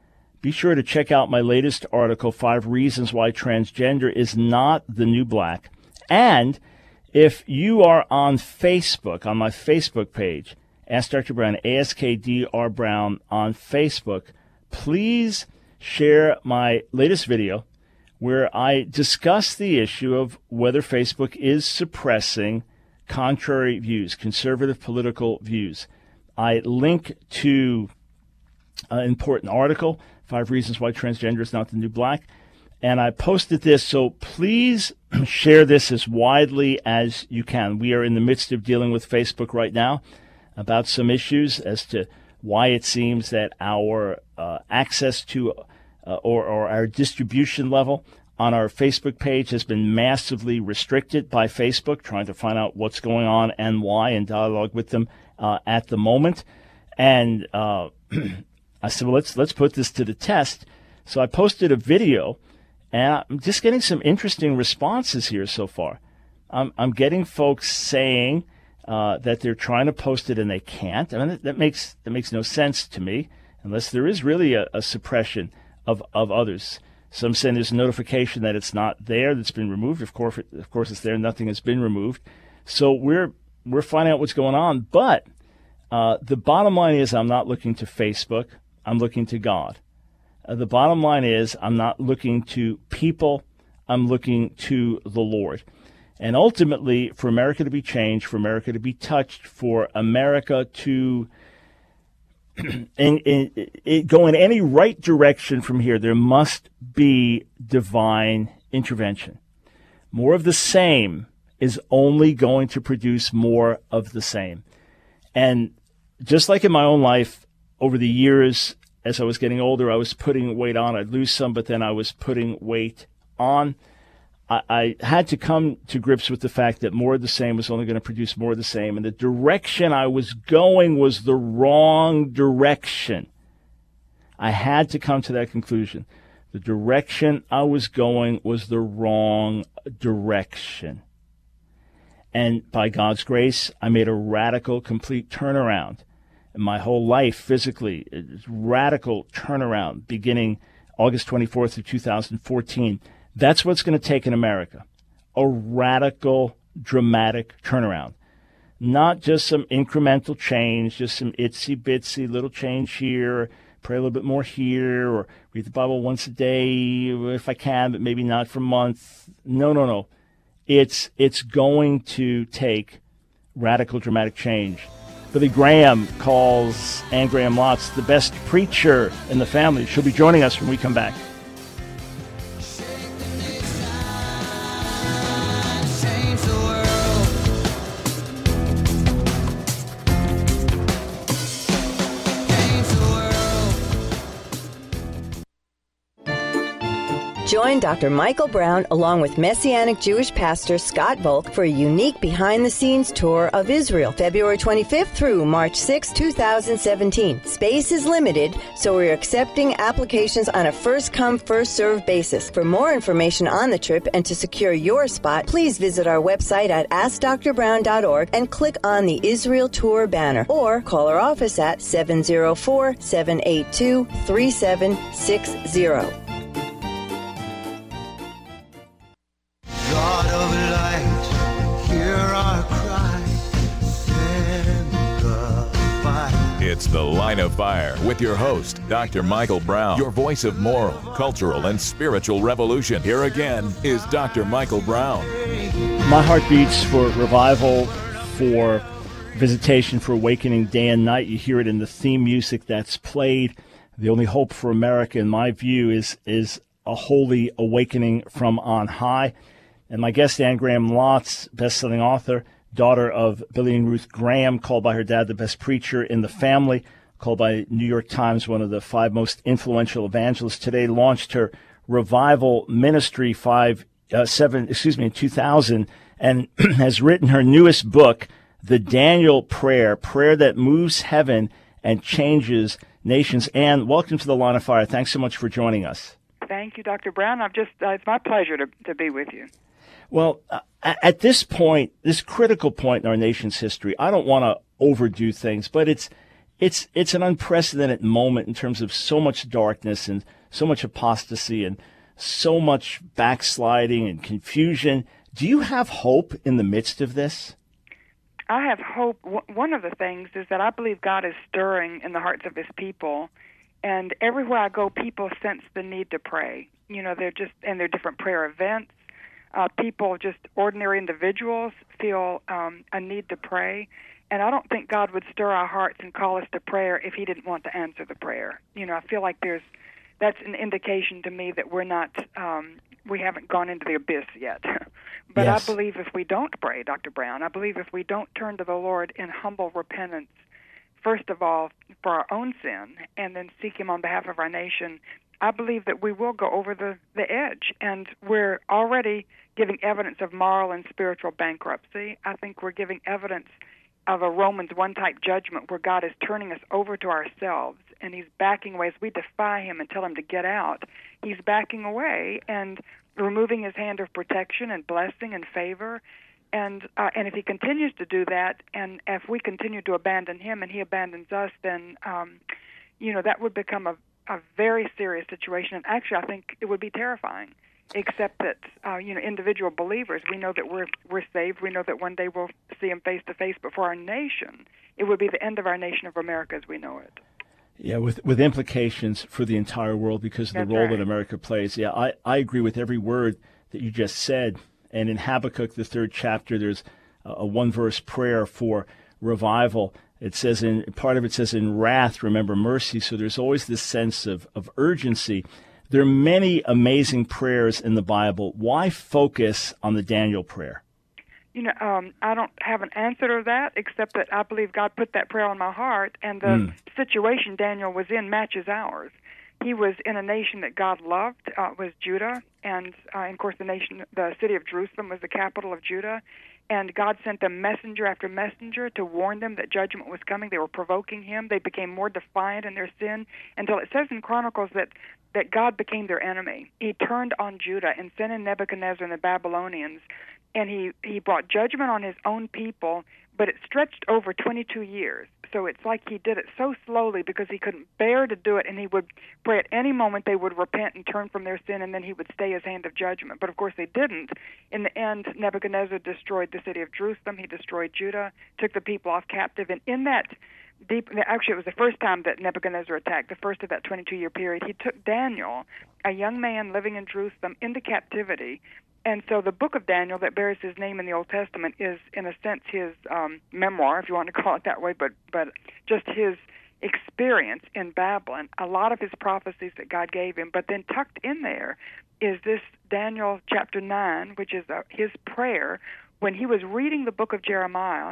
be sure to check out my latest article, Five Reasons Why Transgender is Not the New Black. And if you are on Facebook, on my Facebook page, Ask Doctor Brown, A S K D R Brown on Facebook, please share my latest video where I discuss the issue of whether Facebook is suppressing contrary views, conservative political views. I link to an important article, Five Reasons Why Transgender is Not the New Black, and I posted this, so please share this as widely as you can. We are in the midst of dealing with Facebook right now about some issues as to why it seems that our uh, access to uh, or, or our distribution level on our Facebook page has been massively restricted by Facebook, trying to find out what's going on and why and dialogue with them uh, at the moment. And uh, I said, well, let's let's put this to the test. So I posted a video, and I'm just getting some interesting responses here so far. I'm, I'm getting folks saying uh, that they're trying to post it and they can't. I mean, that, that makes that makes no sense to me, unless there is really a, a suppression of, of others. Some saying there's a notification that it's not there, that's been removed. Of course, of course, it's there. Nothing has been removed. So we're we're finding out what's going on. But uh, the bottom line is, I'm not looking to Facebook. I'm looking to God. Uh, the bottom line is, I'm not looking to people. I'm looking to the Lord. And ultimately, for America to be changed, for America to be touched, for America to in, in, in, go in any right direction from here, there must be divine intervention. More of the same is only going to produce more of the same. And just like in my own life, over the years, as I was getting older, I was putting weight on. I'd lose some, but then I was putting weight on. I, I had to come to grips with the fact that more of the same was only going to produce more of the same. And the direction I was going was the wrong direction. I had to come to that conclusion. The direction I was going was the wrong direction. And by God's grace, I made a radical, complete turnaround. And my whole life, physically, a radical turnaround beginning August twenty-fourth of two thousand fourteen. That's what's going to take in America. A radical, dramatic turnaround. Not just some incremental change, just some itsy-bitsy little change here, pray a little bit more here, or read the Bible once a day if I can, but maybe not for a month. No, no, no. It's, it's going to take radical, dramatic change. Billy Graham calls Anne Graham Lotz the best preacher in the family. She'll be joining us when we come back. Join Doctor Michael Brown along with Messianic Jewish pastor Scott Volk for a unique behind-the-scenes tour of Israel, February twenty-fifth through March sixth, twenty seventeen. Space is limited, so we're accepting applications on a first-come, first-served basis. For more information on the trip and to secure your spot, please visit our website at ask dr brown dot org and click on the Israel Tour banner, or call our office at seven oh four, seven eight two, three seven six zero. God of light, hear our cry, send the fire. It's The Line of Fire with your host, Doctor Michael Brown, your voice of moral, cultural, and spiritual revolution. Here again is Doctor Michael Brown. My heart beats for revival, for visitation, for awakening day and night. You hear it in the theme music that's played. The only hope for America, in my view, is is a holy awakening from on high. And my guest, Anne Graham Lotz, best-selling author, daughter of Billy and Ruth Graham, called by her dad the best preacher in the family, called by New York Times one of the five most influential evangelists today, launched her revival ministry five, uh, seven, excuse me, in two thousand, and has written her newest book, The Daniel Prayer, prayer that moves heaven and changes nations. Anne, welcome to the Line of Fire. Thanks so much for joining us. Thank you, Doctor Brown. I've just, uh, it's my pleasure to, to be with you. Well, uh, at this point, this critical point in our nation's history, I don't want to overdo things, but it's it's it's an unprecedented moment in terms of so much darkness and so much apostasy and so much backsliding and confusion. Do you have hope in the midst of this? I have hope. One of the things is that I believe God is stirring in the hearts of his people, and everywhere I go, people sense the need to pray. You know, they're just, and there are different prayer events. Uh, people, just ordinary individuals, feel um, a need to pray. And I don't think God would stir our hearts and call us to prayer if he didn't want to answer the prayer. You know, I feel like there's, that's an indication to me that we're not, um, we haven't gone into the abyss yet. But yes. I believe if we don't pray, Doctor Brown, I believe if we don't turn to the Lord in humble repentance, first of all, for our own sin, and then seek him on behalf of our nation, I believe that we will go over the, the edge, and we're already giving evidence of moral and spiritual bankruptcy. I think we're giving evidence of a Romans one type judgment where God is turning us over to ourselves, and he's backing away. As we defy him and tell him to get out, he's backing away and removing his hand of protection and blessing and favor. And uh, and if he continues to do that, and if we continue to abandon him and he abandons us, then, um, you know, that would become a a very serious situation, and actually I think it would be terrifying, except that, uh, you know, individual believers, we know that we're we're saved, we know that one day we'll see him face to face, but for our nation, it would be the end of our nation of America as we know it. Yeah, with with implications for the entire world because of the That's role right. that America plays. Yeah, I, I agree with every word that you just said, and in Habakkuk, the third chapter, there's a, a one-verse prayer for revival. It says in part of it says in wrath, remember mercy. So there's always this sense of, of urgency. There are many amazing prayers in the Bible. Why focus on the Daniel prayer? You know, um, I don't have an answer to that, except that I believe God put that prayer on my heart, and the mm. situation Daniel was in matches ours. He was in a nation that God loved, uh, was Judah, and, uh, and of course the nation, the city of Jerusalem was the capital of Judah. And God sent them messenger after messenger to warn them that judgment was coming. They were provoking him. They became more defiant in their sin until it says in Chronicles that, that God became their enemy. He turned on Judah and sent in Nebuchadnezzar and the Babylonians, and he, he brought judgment on his own people, but it stretched over twenty-two years. So it's like he did it so slowly because he couldn't bear to do it, and he would pray at any moment they would repent and turn from their sin, and then he would stay his hand of judgment. But, of course, they didn't. In the end, Nebuchadnezzar destroyed the city of Jerusalem. He destroyed Judah, took the people off captive. And in that deep, actually, it was the first time that Nebuchadnezzar attacked, the first of that twenty-two-year period. He took Daniel, a young man living in Jerusalem, into captivity. And so the book of Daniel that bears his name in the Old Testament is, in a sense, his um, memoir, if you want to call it that way, but, but just his experience in Babylon, a lot of his prophecies that God gave him. But then tucked in there is this Daniel chapter nine, which is uh, his prayer when he was reading the book of Jeremiah,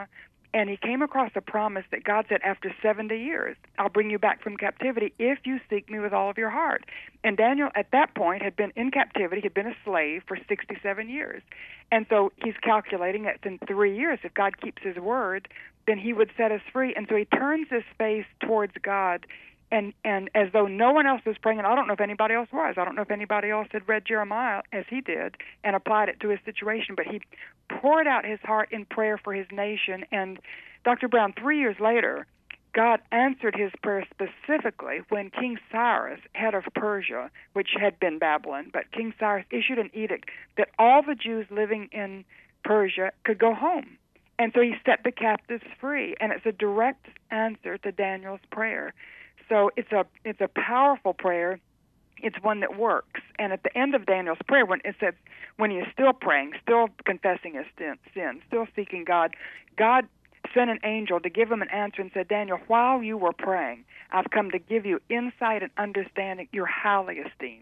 And he came across a promise that God said, after seventy years, I'll bring you back from captivity if you seek me with all of your heart. And Daniel, at that point, had been in captivity, had been a slave for sixty-seven years. And so he's calculating that in three years, if God keeps his word, then he would set us free. And so he turns his face towards God, and, and as though no one else was praying, and I don't know if anybody else was. I don't know if anybody else had read Jeremiah as he did and applied it to his situation, but he poured out his heart in prayer for his nation. And Doctor Brown, three years later, God answered his prayer specifically when King Cyrus, head of Persia, which had been Babylon, but King Cyrus issued an edict that all the Jews living in Persia could go home. And so he set the captives free, and it's a direct answer to Daniel's prayer. So it's a it's a powerful prayer. It's one that works. And at the end of Daniel's prayer, when it says, when he is still praying, still confessing his sin, still seeking God, God sent an angel to give him an answer and said, Daniel, while you were praying, I've come to give you insight and understanding. You're highly esteemed.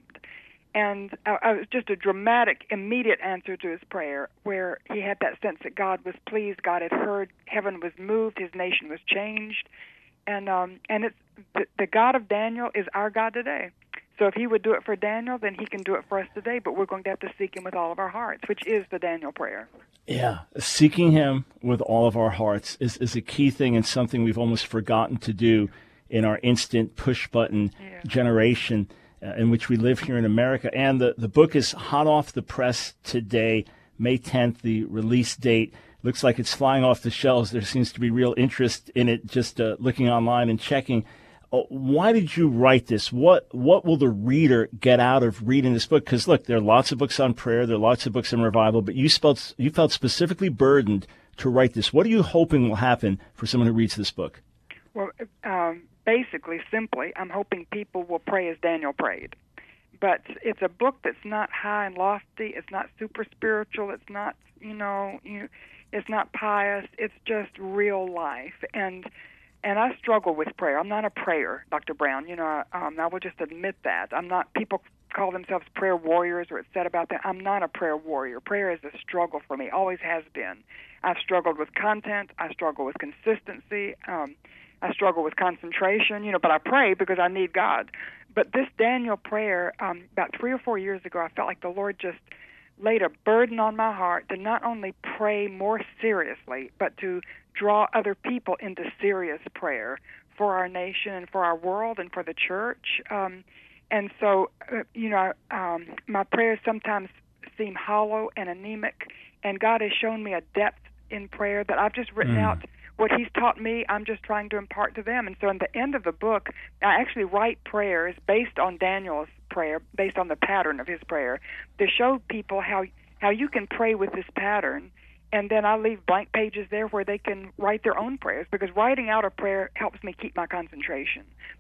And uh, it was just a dramatic, immediate answer to his prayer, where he had that sense that God was pleased, God had heard, heaven was moved, his nation was changed. And um, and it's the, the God of Daniel is our God today. So if he would do it for Daniel, then he can do it for us today, but we're going to have to seek him with all of our hearts, which is the Daniel prayer. Yeah, seeking him with all of our hearts is, is a key thing and something we've almost forgotten to do in our instant push-button yeah. generation uh, in which we live here in America. And the, the book is hot off the press today, May tenth, the release date. Looks like it's flying off the shelves. There seems to be real interest in it, just uh, looking online and checking. Uh, why did you write this? What what will the reader get out of reading this book? Because, look, there are lots of books on prayer. There are lots of books on revival. But you, spelt, you felt specifically burdened to write this. What are you hoping will happen for someone who reads this book? Well, um, basically, simply, I'm hoping people will pray as Daniel prayed. But it's a book that's not high and lofty. It's not super spiritual. It's not, you know, you, it's not pious. It's just real life. And and I struggle with prayer. I'm not a prayer, Doctor Brown. You know, um, I will just admit that. I'm not. People call themselves prayer warriors, or it's said about that. I'm not a prayer warrior. Prayer is a struggle for me. Always has been. I've struggled with content. I struggle with consistency. Um, I struggle with concentration. You know, but I pray because I need God. But this Daniel prayer, um, about three or four years ago, I felt like the Lord just laid a burden on my heart to not only pray more seriously, but to draw other people into serious prayer for our nation and for our world and for the church. Um, and so, uh, you know, um, my prayers sometimes seem hollow and anemic, and God has shown me a depth in prayer that I've just written mm. out. What he's taught me, I'm just trying to impart to them. And so in the end of the book, I actually write prayers based on Daniel's prayer, based on the pattern of his prayer, to show people how how you can pray with this pattern. And then I leave blank pages there where they can write their own prayers, because writing out a prayer helps me keep my concentration.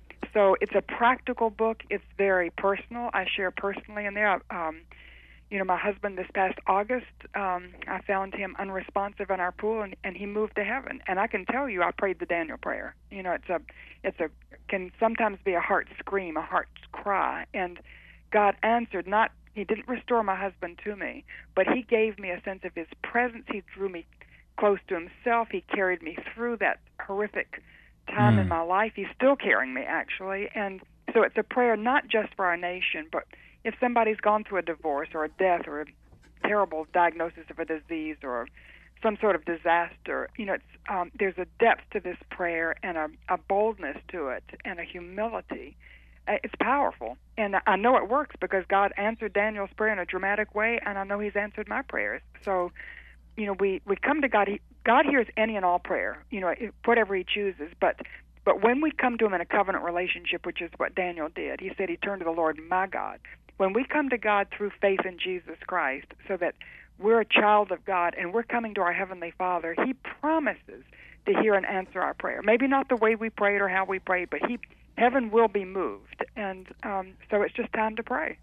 So it's a practical book. It's very personal. I share personally in there. Um, You know, my husband this past August, um, I found him unresponsive in our pool, and, and he moved to heaven. And I can tell you, I prayed the Daniel prayer. You know, it's a, it's a, can sometimes be a heart scream, a heart cry. And God answered. Not, he didn't restore my husband to me, but he gave me a sense of his presence. He drew me close to himself. He carried me through that horrific time mm. in my life. He's still carrying me, actually. And so it's a prayer not just for our nation, but if somebody's gone through a divorce or a death or a terrible diagnosis of a disease or some sort of disaster, you know, it's, um, there's a depth to this prayer and a, a boldness to it and a humility. Uh, it's powerful. And I know it works because God answered Daniel's prayer in a dramatic way, and I know he's answered my prayers. So, you know, we, we come to God. He, God hears any and all prayer, you know, whatever he chooses. But But when we come to him in a covenant relationship, which is what Daniel did, he said he turned to the Lord, my God. When we come to God through faith in Jesus Christ, so that we're a child of God and we're coming to our Heavenly Father, he promises to hear and answer our prayer. Maybe not the way we prayed or how we prayed, but he, heaven will be moved. And um, so it's just time to pray.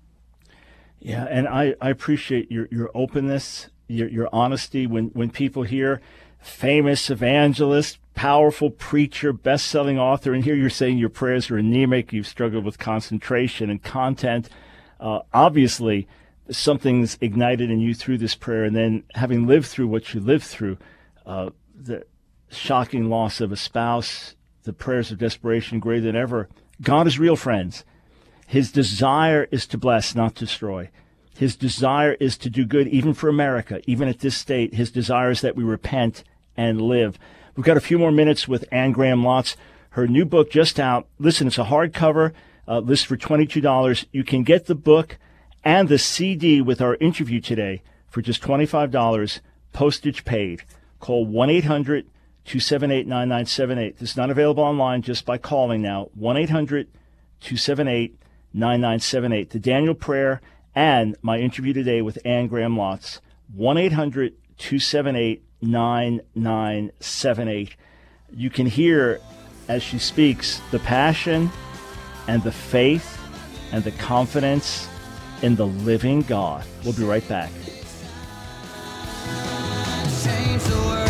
Yeah, and I, I appreciate your, your openness, your, your honesty. When, when people hear famous evangelist, powerful preacher, best-selling author, and here you're saying your prayers are anemic, you've struggled with concentration and content. Uh, obviously, something's ignited in you through this prayer, and then having lived through what you lived through, uh, the, shocking loss of a spouse, the prayers of desperation greater than ever. God is real, friends. His desire is to bless, not destroy. His desire is to do good, even for America, even at this state. His desire is that we repent and live. We've got a few more minutes with Anne Graham Lotz. Her new book just out. Listen, it's a hardcover, uh, listed for twenty-two dollars. You can get the book and the C D with our interview today for just twenty-five dollars, postage paid. Call one eight hundred two seven eight nine nine seven eight. This is not available online, just by calling now. one eight hundred two seven eight nine nine seven eight. The Daniel Prayer and my interview today with Anne Graham Lotz. one eight hundred two seven eight nine nine seven eight. You can hear, as she speaks, the passion and the faith and the confidence in the living God. We'll be right back. Change the world.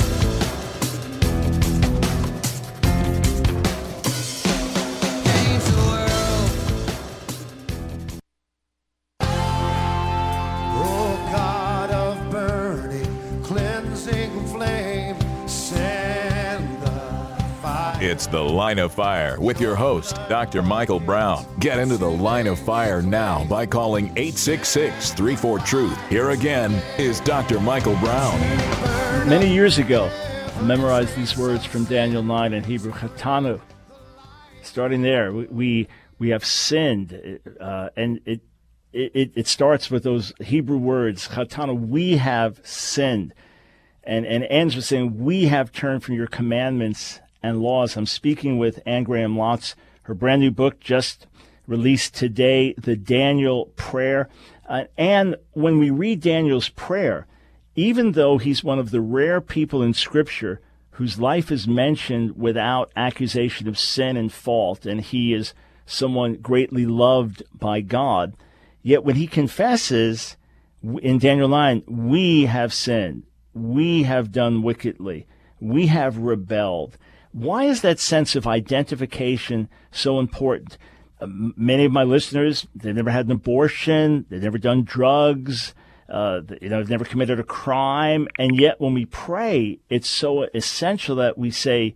Change the world. Oh, God of burning, cleansing flame, send the fire. It's The Line of Fire with your host, Doctor Michael Brown. Get into the Line of Fire now by calling eight six six, three four, truth. Here again is Doctor Michael Brown. Many years ago, I memorized these words from Daniel nine in Hebrew, Chatanu. Starting there, we we, we have sinned, uh, and it, it it starts with those Hebrew words, Chatanu, we have sinned, and, and ends with saying, we have turned from your commandments and laws. I'm speaking with Anne Graham Lotz. Her brand new book just released today, The Daniel Prayer. Uh, and when we read Daniel's prayer, even though he's one of the rare people in Scripture whose life is mentioned without accusation of sin and fault, and he is someone greatly loved by God, yet when he confesses in Daniel nine, we have sinned, we have done wickedly, we have rebelled. Why is that sense of identification so important? Uh, many of my listeners, they've never had an abortion, they've never done drugs, uh, you know, they've never committed a crime, and yet when we pray, it's so essential that we say,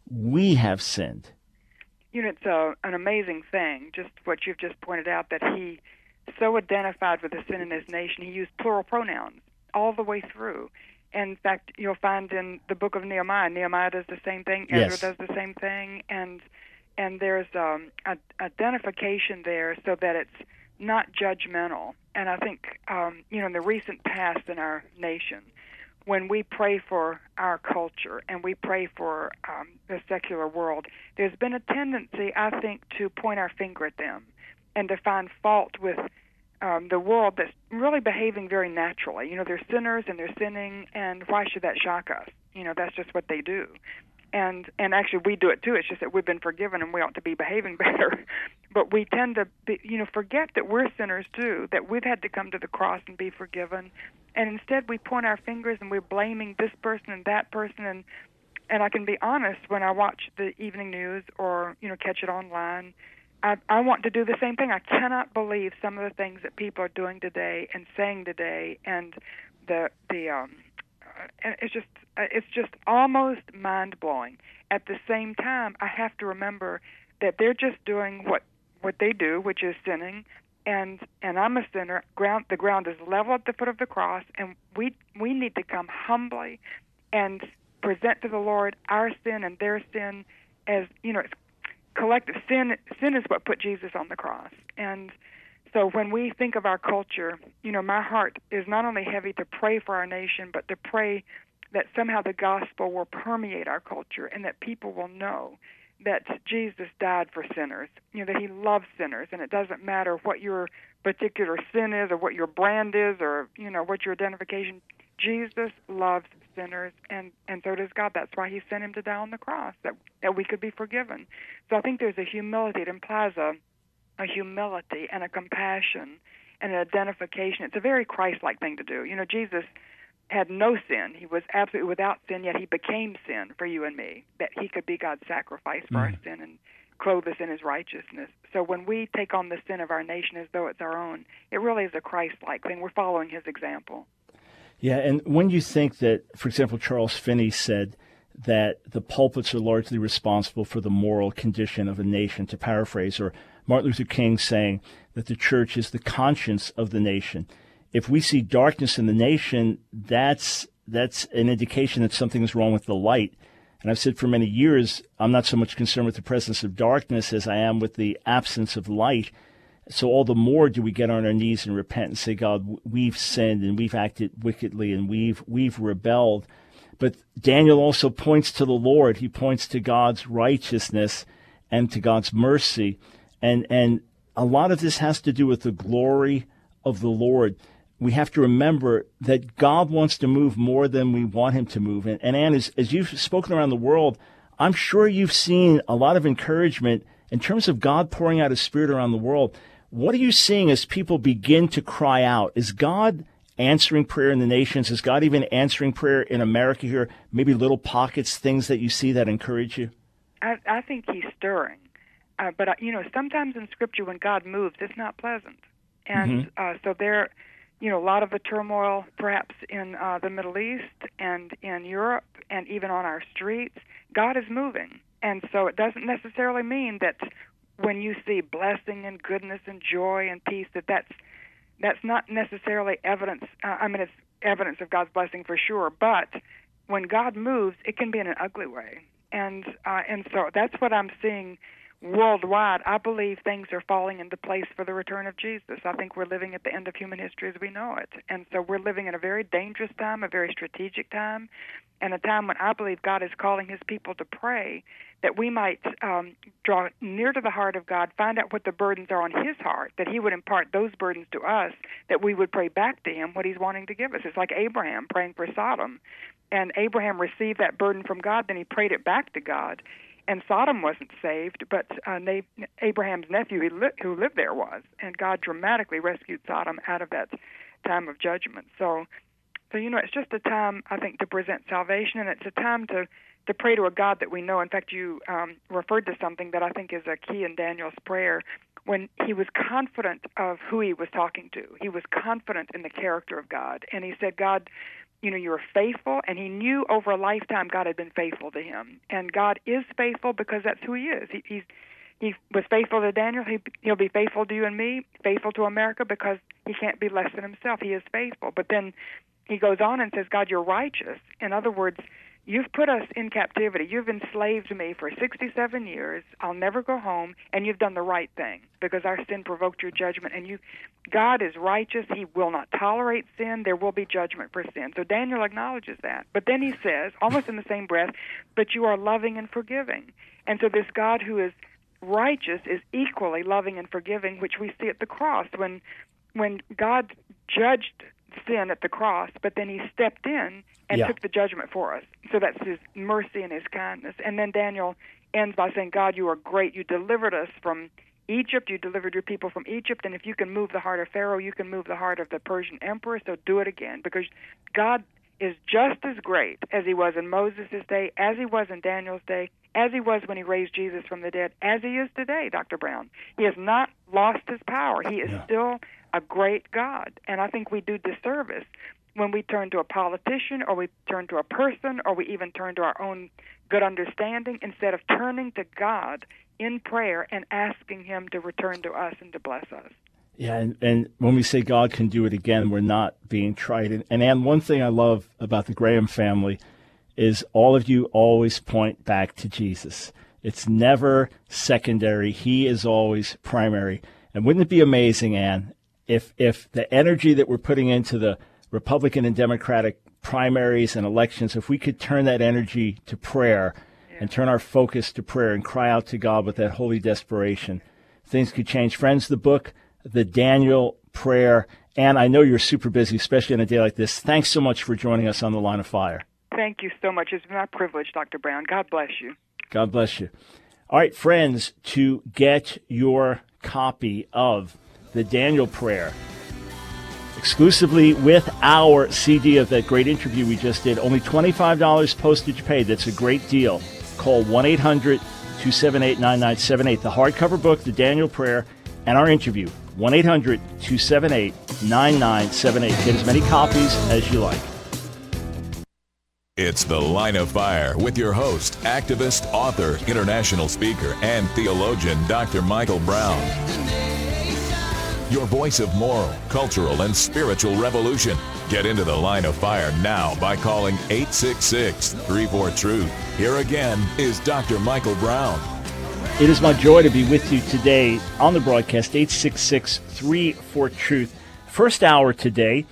we have sinned. You know, it's a, an amazing thing, just what you've just pointed out, that he so identified with the sin in his nation, he used plural pronouns all the way through. In fact, you'll find in the book of Nehemiah, Nehemiah does the same thing, Ezra Yes. does the same thing, and and there's um, a, identification there so that it's not judgmental. And I think, um, you know, in the recent past in our nation, when we pray for our culture and we pray for um, the secular world, there's been a tendency, I think, to point our finger at them and to find fault with Um, the world that's really behaving very naturally. You know, they're sinners and they're sinning, and why should that shock us? You know, that's just what they do. And and actually we do it too. It's just that we've been forgiven and we ought to be behaving better. But we tend to, be, you know, forget that we're sinners too, that we've had to come to the cross and be forgiven. And instead we point our fingers and we're blaming this person and that person. And, and I can be honest, when I watch the evening news or, you know, catch it online, I, I want to do the same thing. I cannot believe some of the things that people are doing today and saying today, and the the um, uh, it's just uh, it's just almost mind blowing. At the same time, I have to remember that they're just doing what what they do, which is sinning, and and I'm a sinner. Ground the ground is level at the foot of the cross, and we we need to come humbly and present to the Lord our sin and their sin as, you know, it's collective sin. Sin is what put Jesus on the cross. And so when we think of our culture, you know, my heart is not only heavy to pray for our nation, but to pray that somehow the gospel will permeate our culture and that people will know that Jesus died for sinners, you know, that he loves sinners, and it doesn't matter what your particular sin is or what your brand is or, you know, what your identification. Jesus loves sinners, and, and so does God. That's why he sent him to die on the cross, that that we could be forgiven. So I think there's a humility. It implies a, a humility and a compassion and an identification. It's a very Christ-like thing to do. You know, Jesus had no sin. He was absolutely without sin, yet he became sin for you and me, that he could be God's sacrifice for mm. our sin and clothe us in his righteousness. So when we take on the sin of our nation as though it's our own, it really is a Christ-like thing. We're following his example. Yeah, and when you think that, for example, Charles Finney said that the pulpits are largely responsible for the moral condition of a nation, to paraphrase, or Martin Luther King saying that the church is the conscience of the nation. If we see darkness in the nation, that's that's an indication that something is wrong with the light. And I've said for many years, I'm not so much concerned with the presence of darkness as I am with the absence of light. So all the more do we get on our knees and repent and say, God, we've sinned and we've acted wickedly and we've we've rebelled. But Daniel also points to the Lord. He points to God's righteousness and to God's mercy. And and a lot of this has to do with the glory of the Lord. We have to remember that God wants to move more than we want him to move. And, and Ann, as, as you've spoken around the world, I'm sure you've seen a lot of encouragement in terms of God pouring out his Spirit around the world. What are you seeing as people begin to cry out? Is God answering prayer in the nations? Is God even answering prayer in America here? Maybe little pockets, things that you see that encourage you? I, I think he's stirring. Uh, but, uh, you know, sometimes in Scripture when God moves, it's not pleasant. And mm-hmm. uh, so there, you know, a lot of the turmoil perhaps in uh, the Middle East and in Europe and even on our streets, God is moving. And so it doesn't necessarily mean that when you see blessing and goodness and joy and peace, that that's, that's not necessarily evidence. Uh, I mean, it's evidence of God's blessing for sure. But when God moves, it can be in an ugly way. And uh, and so that's what I'm seeing worldwide. I believe things are falling into place for the return of Jesus. I think we're living at the end of human history as we know it. And so we're living in a very dangerous time, a very strategic time, and a time when I believe God is calling his people to pray, that we might um, draw near to the heart of God, find out what the burdens are on his heart, that he would impart those burdens to us, that we would pray back to him what he's wanting to give us. It's like Abraham praying for Sodom. And Abraham received that burden from God, then he prayed it back to God. And Sodom wasn't saved, but uh, Abraham's nephew who, li- who lived there was. And God dramatically rescued Sodom out of that time of judgment. So, so you know, it's just a time, I think, to present salvation, and it's a time to, to pray to a God that we know. In fact, you um, referred to something that I think is a key in Daniel's prayer, when he was confident of who he was talking to. He was confident in the character of God. And he said, God, you know, you are faithful, and he knew over a lifetime God had been faithful to him. And God is faithful because that's who he is. He, he's, he was faithful to Daniel. He, he'll be faithful to you and me, faithful to America, because he can't be less than himself. He is faithful. But then he goes on and says, God, you're righteous. In other words, you've put us in captivity. You've enslaved me for sixty-seven years. I'll never go home, and you've done the right thing because our sin provoked your judgment. And you, God is righteous. He will not tolerate sin. There will be judgment for sin. So Daniel acknowledges that. But then he says, almost in the same breath, but you are loving and forgiving. And so this God who is righteous is equally loving and forgiving, which we see at the cross. When, when God judged sin at the cross, but then he stepped in and yeah. took the judgment for us. So that's his mercy and his kindness. And then Daniel ends by saying, God, you are great. You delivered us from Egypt. You delivered your people from Egypt. And if you can move the heart of Pharaoh, you can move the heart of the Persian emperor. So do it again, because God is just as great as he was in Moses' day, as he was in Daniel's day, as he was when he raised Jesus from the dead, as he is today, Doctor Brown. He has not lost his power. He is yeah. still a great God. And I think we do disservice when we turn to a politician, or we turn to a person, or we even turn to our own good understanding, instead of turning to God in prayer and asking him to return to us and to bless us. Yeah, and, and when we say God can do it again, we're not being tried. And, and Ann, one thing I love about the Graham family is all of you always point back to Jesus. It's never secondary. He is always primary. And wouldn't it be amazing, Ann, if if the energy that we're putting into the Republican and Democratic primaries and elections, if we could turn that energy to prayer yeah. and turn our focus to prayer and cry out to God with that holy desperation, things could change. Friends, the book, The Daniel Prayer. Ann, I know you're super busy, especially on a day like this. Thanks so much for joining us on The Line of Fire. Thank you so much. It's been my privilege, Doctor Brown. God bless you. God bless you. All right, friends, to get your copy of The Daniel Prayer, exclusively with our C D of that great interview we just did, only twenty-five dollars postage paid. That's a great deal. Call one eight hundred two seven eight nine nine seven eight. The hardcover book, The Daniel Prayer, and our interview, one eight hundred two seven eight nine nine seven eight. Get as many copies as you like. It's The Line of Fire with your host, activist, author, international speaker, and theologian, Doctor Michael Brown. Your voice of moral, cultural, and spiritual revolution. Get into The Line of Fire now by calling eight six six, three four, truth. Here again is Doctor Michael Brown. It is my joy to be with you today on the broadcast, eight six six, three four, truth. First hour today,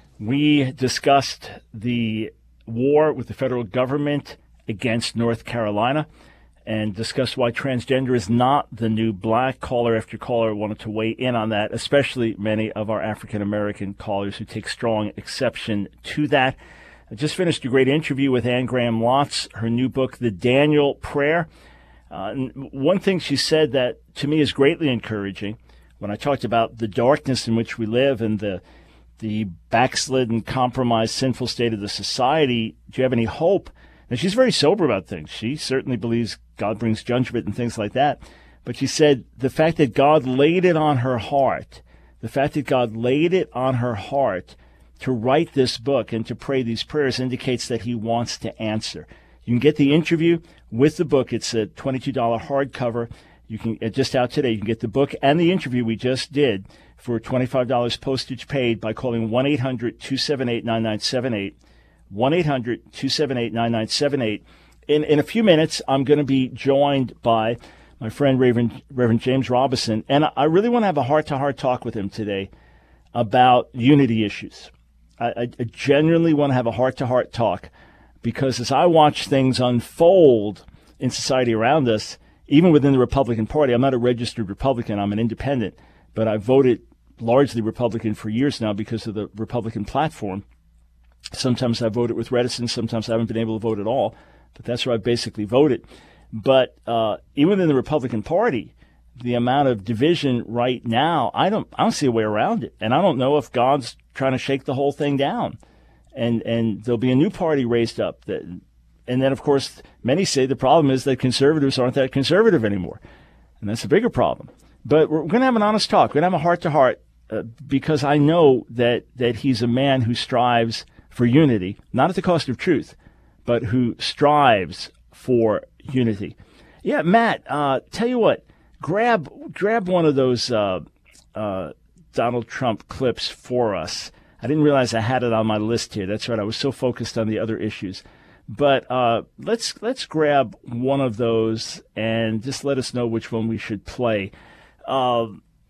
we discussed the war with the federal government against North Carolina and discussed why transgender is not the new black. Caller after caller wanted to weigh in on that, especially many of our African-American callers who take strong exception to that. I just finished a great interview with Anne Graham Lotz, her new book, The Daniel Prayer. Uh, one thing she said that to me is greatly encouraging when I talked about the darkness in which we live and the the backslidden, compromised, sinful state of the society. Do you have any hope? And she's very sober about things. She certainly believes God brings judgment and things like that. But she said the fact that God laid it on her heart, the fact that God laid it on her heart to write this book and to pray these prayers indicates that he wants to answer. You can get the interview with the book. It's a twenty-two dollars hardcover. You can, just out today, you can get the book and the interview we just did for twenty-five dollars postage paid by calling one eight hundred, two seven eight, nine nine seven eight, one eight hundred, two seven eight, nine nine seven eight. In in a few minutes, I'm going to be joined by my friend Reverend, Reverend James Robison, and I really want to have a heart-to-heart talk with him today about unity issues. I, I genuinely want to have a heart-to-heart talk because as I watch things unfold in society around us, even within the Republican Party, I'm not a registered Republican, I'm an independent, but I voted largely Republican for years now because of the Republican platform. Sometimes I voted with reticence, sometimes I haven't been able to vote at all, but that's where I basically voted. But uh, even within the Republican Party, the amount of division right now, I don't I don't see a way around it. And I don't know if God's trying to shake the whole thing down. And and there'll be a new party raised up. That, and then, of course, many say the problem is that conservatives aren't that conservative anymore. And that's a bigger problem. But we're going to have an honest talk. We're going to have a heart-to-heart uh, because I know that, that he's a man who strives for unity, not at the cost of truth, but who strives for unity. Yeah, Matt, uh, tell you what, grab grab one of those uh, uh, Donald Trump clips for us. I didn't realize I had it on my list here. That's right. I was so focused on the other issues. But uh, let's let's grab one of those and just let us know which one we should play. Uh,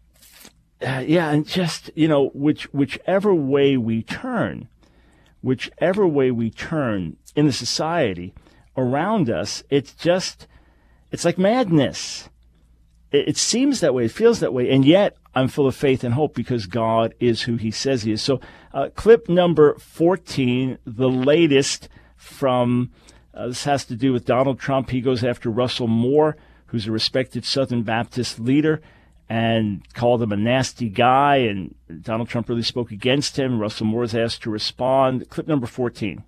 yeah, and just, you know, which whichever way we turn, whichever way we turn in the society around us, it's just, it's like madness. It, it seems that way. It feels that way. And yet I'm full of faith and hope because God is who he says he is. So uh, clip number fourteen, the latest from, uh, this has to do with Donald Trump. He goes after Russell Moore, who's a respected Southern Baptist leader, and called him a nasty guy. And Donald Trump really spoke against him. Russell Moore is asked to respond. Clip number fourteen.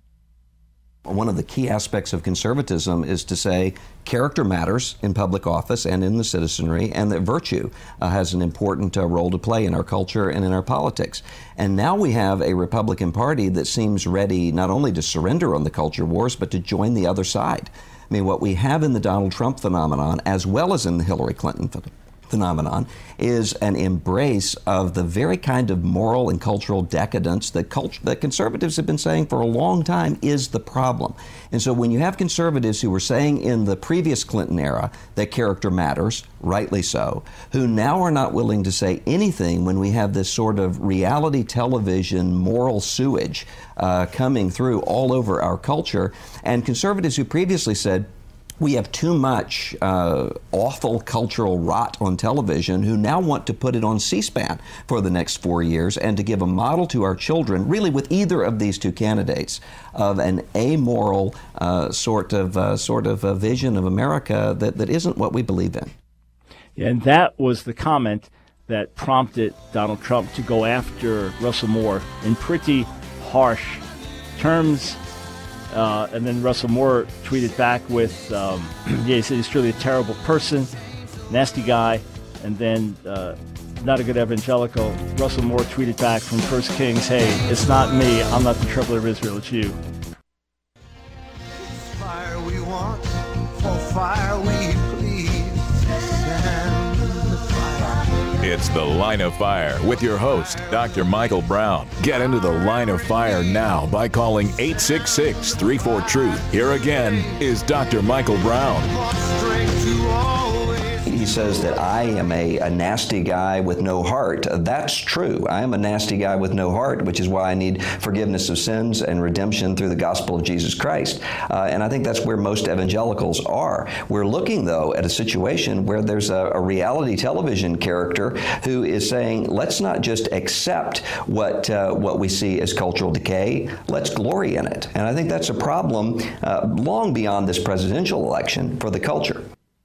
One of the key aspects of conservatism is to say character matters in public office and in the citizenry, and that virtue uh, has an important uh, role to play in our culture and in our politics. And now we have a Republican Party that seems ready not only to surrender on the culture wars, but to join the other side. I mean, what we have in the Donald Trump phenomenon, as well as in the Hillary Clinton phenomenon, phenomenon is an embrace of the very kind of moral and cultural decadence that culture, that conservatives have been saying for a long time is the problem. And so when you have conservatives who were saying in the previous Clinton era that character matters, rightly so, who now are not willing to say anything when we have this sort of reality television moral sewage uh, coming through all over our culture, and conservatives who previously said, we have too much uh, awful cultural rot on television, who now want to put it on C-SPAN for the next four years and to give a model to our children, really with either of these two candidates, of an amoral uh, sort of uh, sort of a vision of America that, that isn't what we believe in. Yeah, and that was the comment that prompted Donald Trump to go after Russell Moore in pretty harsh terms. Uh, and then Russell Moore tweeted back with, um, yeah, he said he's truly a terrible person, nasty guy. And then, uh, not a good evangelical, Russell Moore tweeted back from First Kings, hey, it's not me. I'm not the troubler of Israel. It's you. once for fire, we please send the fire. It's The Line of Fire with your host, Doctor Michael Brown. Get into the Line of Fire now by calling eight six six, three four, TRUTH. Here again is Doctor Michael Brown. He says that I am a, a nasty guy with no heart. Uh, that's true. I am a nasty guy with no heart, which is why I need forgiveness of sins and redemption through the gospel of Jesus Christ. Uh, and I think that's where most evangelicals are. We're looking, though, at a situation where there's a, a reality television character who is saying, let's not just accept what uh, what we see as cultural decay, let's glory in it. And I think that's a problem uh, long beyond this presidential election for the culture.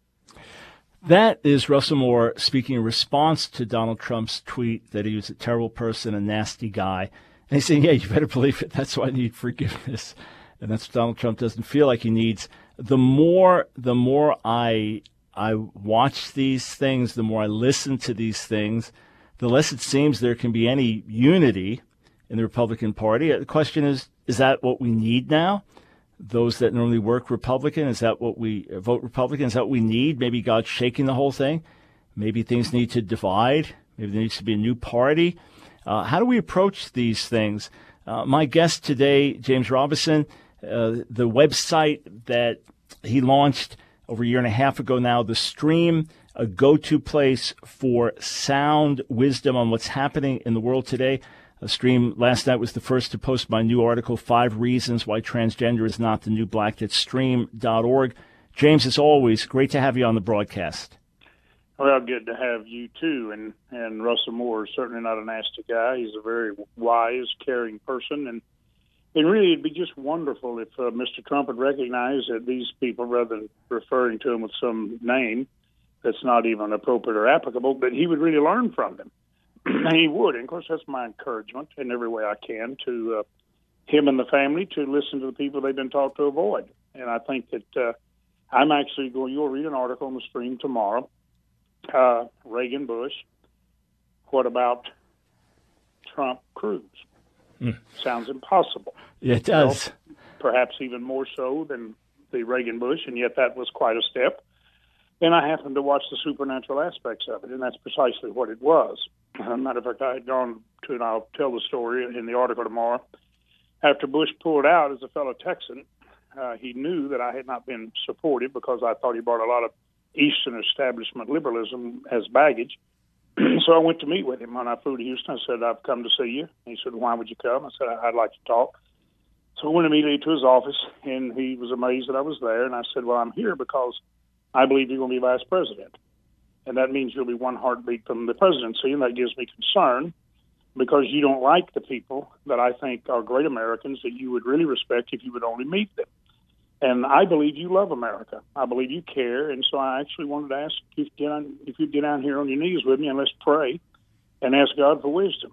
That is Russell Moore speaking in response to Donald Trump's tweet that he was a terrible person, a nasty guy. And he's saying, yeah, you better believe it. That's why I need forgiveness. And that's what Donald Trump doesn't feel like he needs. The more the more I I watch these things, the more I listen to these things, the less it seems there can be any unity in the Republican Party. The question is, is that what we need now? Those that normally work Republican, is that what we vote Republican? Is that what we need? Maybe God's shaking the whole thing. Maybe things need to divide. Maybe there needs to be a new party. Uh, how do we approach these things? Uh, my guest today, James Robison, uh, the website that he launched over a year and a half ago now, The Stream, a go-to place for sound wisdom on what's happening in the world today. The Stream last night was the first to post my new article, Five Reasons Why Transgender is Not the New Black, at stream dot org. James, as always, great to have you on the broadcast. Well, good to have you, too. And, and Russell Moore is certainly not a nasty guy. He's a very wise, caring person. And, and really, it'd be just wonderful if uh, Mister Trump would recognize that these people, rather than referring to him with some name that's not even appropriate or applicable, but he would really learn from them. And he would. And, of course, that's my encouragement in every way I can to uh, him and the family to listen to the people they've been taught to avoid. And I think that uh, I'm actually going, you'll read an article on The Stream tomorrow. Uh, Reagan, Bush. What about Trump, Cruz? Mm. Sounds impossible. Yeah, it does. Well, perhaps even more so than the Reagan, Bush, and yet that was quite a step. And I happened to watch the supernatural aspects of it, and that's precisely what it was. As a matter of fact, I had gone to, and I'll tell the story in the article tomorrow. After Bush pulled out as a fellow Texan, uh, he knew that I had not been supportive because I thought he brought a lot of Eastern establishment liberalism as baggage. So I went to meet with him when I flew to Houston. I said, I've come to see you. And he said, why would you come? I said, I'd like to talk. So I went immediately to his office, and he was amazed that I was there. And I said, well, I'm here because I believe you're going to be vice president. And that means you'll be one heartbeat from the presidency, and that gives me concern because you don't like the people that I think are great Americans that you would really respect if you would only meet them. And I believe you love America. I believe you care, and so I actually wanted to ask if you'd get, on, if you'd get down here on your knees with me and let's pray and ask God for wisdom.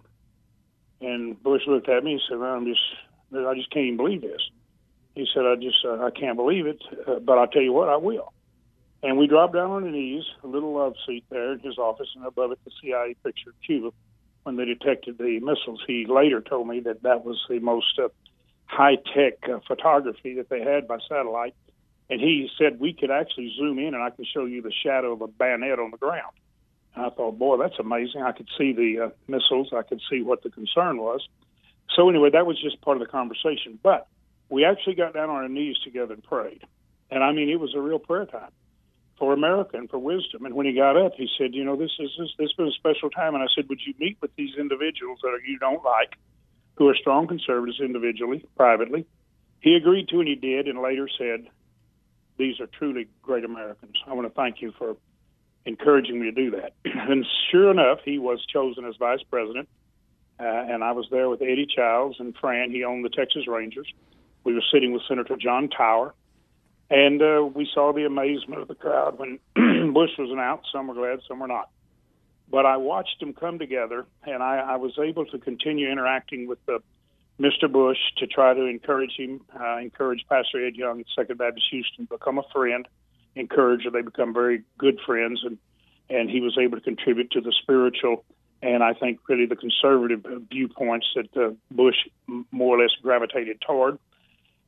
And Bush looked at me and said, well, I'm just, I just can't even believe this. He said, I just, uh, I can't believe it, uh, but I'll tell you what, I will. And we dropped down on our knees, a little love seat there in his office, and above it the C I A picture of Cuba when they detected the missiles. He later told me that that was the most uh, high-tech uh, photography that they had by satellite. And he said we could actually zoom in and I could show you the shadow of a bayonet on the ground. And I thought, boy, that's amazing. I could see the uh, missiles. I could see what the concern was. So anyway, that was just part of the conversation. But we actually got down on our knees together and prayed. And, I mean, it was a real prayer time for America and for wisdom. And when he got up, he said, you know, this is this, this has been a special time. And I said, would you meet with these individuals that you don't like, who are strong conservatives individually, privately? He agreed to, and he did, and later said, these are truly great Americans. I want to thank you for encouraging me to do that. And sure enough, he was chosen as vice president, uh, and I was there with Eddie Childs and Fran. He owned the Texas Rangers. We were sitting with Senator John Tower, and uh, we saw the amazement of the crowd when Bush was announced. Some were glad, some were not. But I watched them come together, and I, I was able to continue interacting with the, Mister Bush to try to encourage him, uh, encourage Pastor Ed Young at Second Baptist Houston, become a friend, encourage her. They become very good friends, and, and he was able to contribute to the spiritual and I think really the conservative viewpoints that uh, Bush more or less gravitated toward.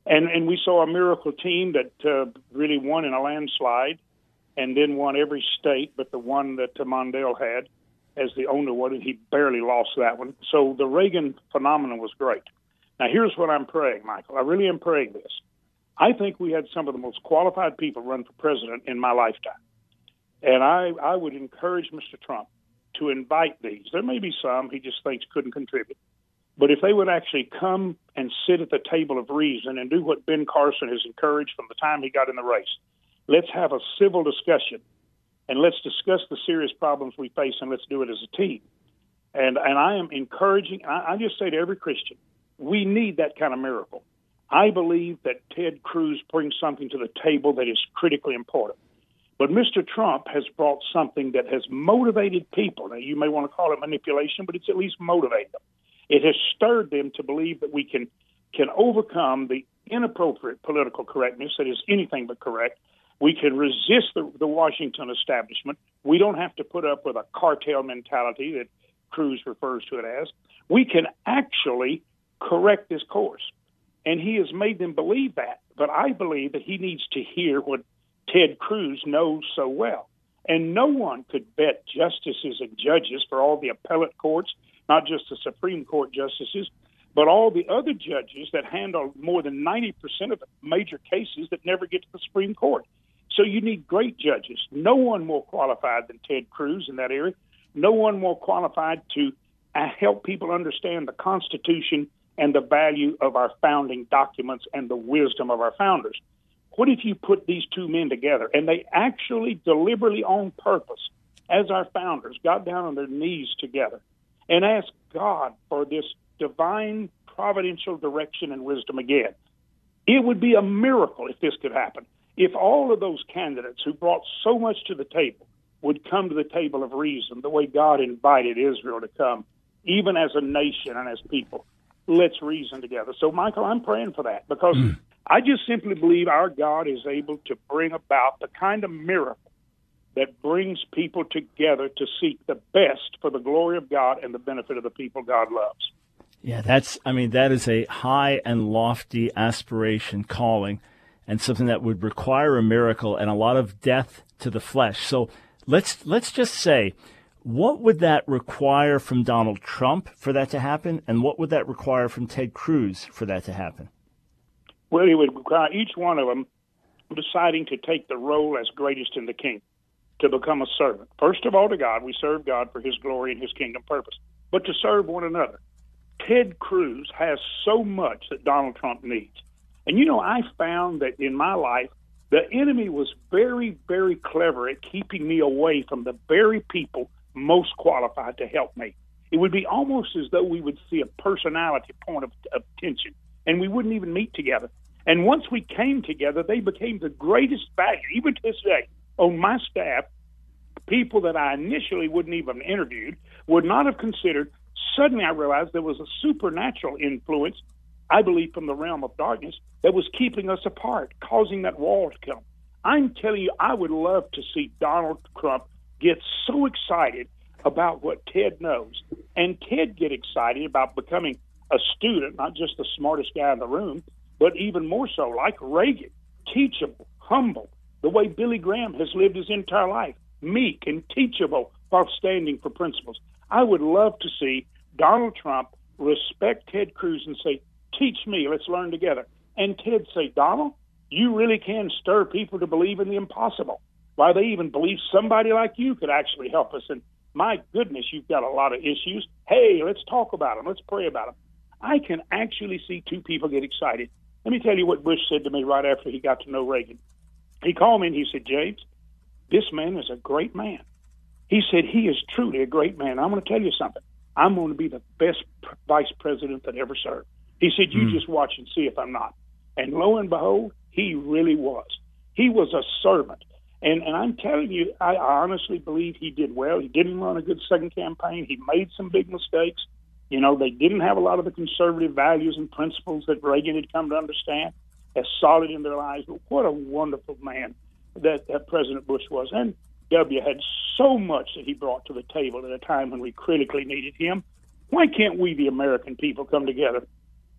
And and we saw a miracle team that uh, really won in a landslide and then won every state but the one that uh, Mondale had as the only one, and he barely lost that one. So the Reagan phenomenon was great. Now, here's what I'm praying, Michael. I really am praying this. I think we had some of the most qualified people run for president in my lifetime. And I, I would encourage Mister Trump to invite these. There may be some he just thinks couldn't contribute. But if they would actually come and sit at the table of reason and do what Ben Carson has encouraged from the time he got in the race, let's have a civil discussion. And let's discuss the serious problems we face, and let's do it as a team. And and I am encouraging, I, I just say to every Christian, we need that kind of miracle. I believe that Ted Cruz brings something to the table that is critically important. But Mister Trump has brought something that has motivated people. Now, you may want to call it manipulation, but it's at least motivated them. It has stirred them to believe that we can, can overcome the inappropriate political correctness that is anything but correct. We can resist the, the Washington establishment. We don't have to put up with a cartel mentality that Cruz refers to it as. We can actually correct this course. And he has made them believe that. But I believe that he needs to hear what Ted Cruz knows so well. And no one could bet justices and judges for all the appellate courts, not just the Supreme Court justices, but all the other judges that handle more than ninety percent of the major cases that never get to the Supreme Court. So you need great judges. No one more qualified than Ted Cruz in that area. No one more qualified to uh, help people understand the Constitution and the value of our founding documents and the wisdom of our founders. What if you put these two men together and they actually deliberately on purpose, as our founders, got down on their knees together and asked God for this divine providential direction and wisdom again? It would be a miracle if this could happen. If all of those candidates who brought so much to the table would come to the table of reason the way God invited Israel to come, even as a nation and as people, let's reason together. So, Michael, I'm praying for that because mm. I just simply believe our God is able to bring about the kind of miracle that brings people together to seek the best for the glory of God and the benefit of the people God loves. Yeah, that's, I mean, that is a high and lofty aspiration calling, and something that would require a miracle and a lot of death to the flesh. So let's let's just say, what would that require from Donald Trump for that to happen, and what would that require from Ted Cruz for that to happen? Well, it would require each one of them deciding to take the role as greatest in the kingdom, to become a servant. First of all, to God, we serve God for his glory and his kingdom purpose, but to serve one another. Ted Cruz has so much that Donald Trump needs. And, you know, I found that in my life, the enemy was very, very clever at keeping me away from the very people most qualified to help me. It would be almost as though we would see a personality point of, of tension, and we wouldn't even meet together. And once we came together, they became the greatest value. Even to this day, on my staff, people that I initially wouldn't even have interviewed, would not have considered. Suddenly I realized there was a supernatural influence, I believe from the realm of darkness, that was keeping us apart, causing that wall to come. I'm telling you, I would love to see Donald Trump get so excited about what Ted knows, and Ted get excited about becoming a student, not just the smartest guy in the room, but even more so, like Reagan, teachable, humble, the way Billy Graham has lived his entire life, meek and teachable while standing for principles. I would love to see Donald Trump respect Ted Cruz and say, teach me, let's learn together. And Ted say, Donald, you really can stir people to believe in the impossible. Why, they even believe somebody like you could actually help us. And my goodness, you've got a lot of issues. Hey, let's talk about them. Let's pray about them. I can actually see two people get excited. Let me tell you what Bush said to me right after he got to know Reagan. He called me and he said, James, this man is a great man. He said, he is truly a great man. I'm going to tell you something. I'm going to be the best vice president that ever served. He said, you mm. just watch and see if I'm not. And lo and behold, he really was. He was a servant. And and I'm telling you, I honestly believe he did well. He didn't run a good second campaign. He made some big mistakes. You know, they didn't have a lot of the conservative values and principles that Reagan had come to understand as solid in their lives. But what a wonderful man that, that President Bush was. And W had so much that he brought to the table at a time when we critically needed him. Why can't we, the American people, come together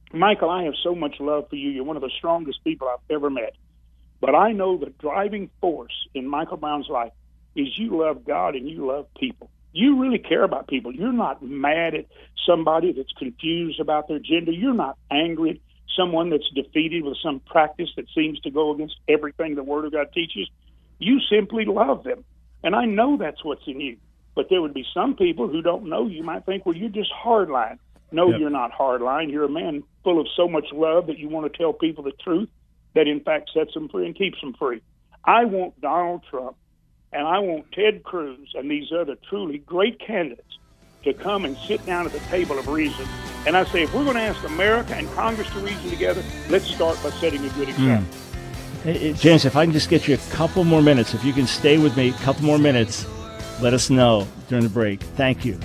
Michael, I have so much love for you. You're one of the strongest people I've ever met. But I know the driving force in Michael Brown's life is you love God and you love people. You really care about people. You're not mad at somebody that's confused about their gender. You're not angry at someone that's defeated with some practice that seems to go against everything the Word of God teaches. You simply love them. And I know that's what's in you. But there would be some people who don't know you might think, well, you're just hardline. No, yep. You're not hardline. You're a man full of so much love that you want to tell people the truth that, in fact, sets them free and keeps them free. I want Donald Trump and I want Ted Cruz and these other truly great candidates to come and sit down at the table of reason. And I say, if we're going to ask America and Congress to reason together, let's start by setting a good example. Mm. Hey, James, if I can just get you a couple more minutes, if you can stay with me a couple more minutes, let us know during the break. Thank you.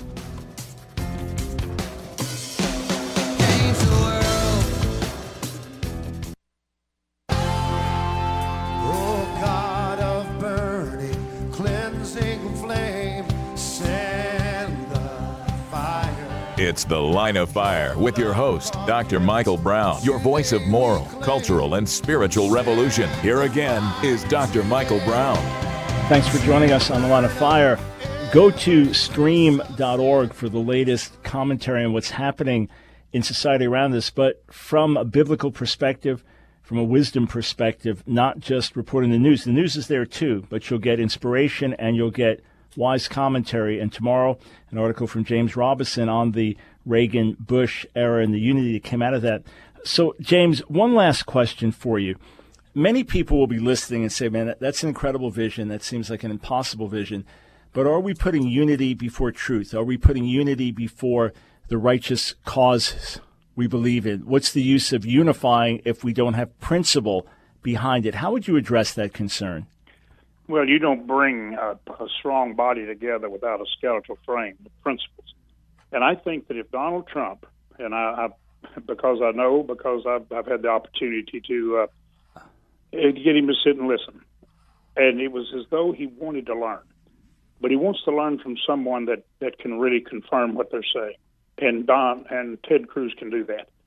It's The Line of Fire with your host, Doctor Michael Brown, your voice of moral, cultural, and spiritual revolution. Here again is Doctor Michael Brown. Thanks for joining us on The Line of Fire. Go to stream dot org for the latest commentary on what's happening in society around us, but from a biblical perspective, from a wisdom perspective, not just reporting the news. The news is there too, but you'll get inspiration and you'll get wise commentary. And tomorrow, an article from James Robison on the Reagan-Bush era and the unity that came out of that. So, James, one last question for you. Many people will be listening and say, man, that's an incredible vision. That seems like an impossible vision. But are we putting unity before truth? Are we putting unity before the righteous causes we believe in? What's the use of unifying if we don't have principle behind it? How would you address that concern? Well, you don't bring a, a strong body together without a skeletal frame, the principles. And I think that if Donald Trump, and I, I because I know, because I've, I've had the opportunity to uh, get him to sit and listen, and it was as though he wanted to learn. But he wants to learn from someone that, that can really confirm what they're saying. And Don and Ted Cruz can do that.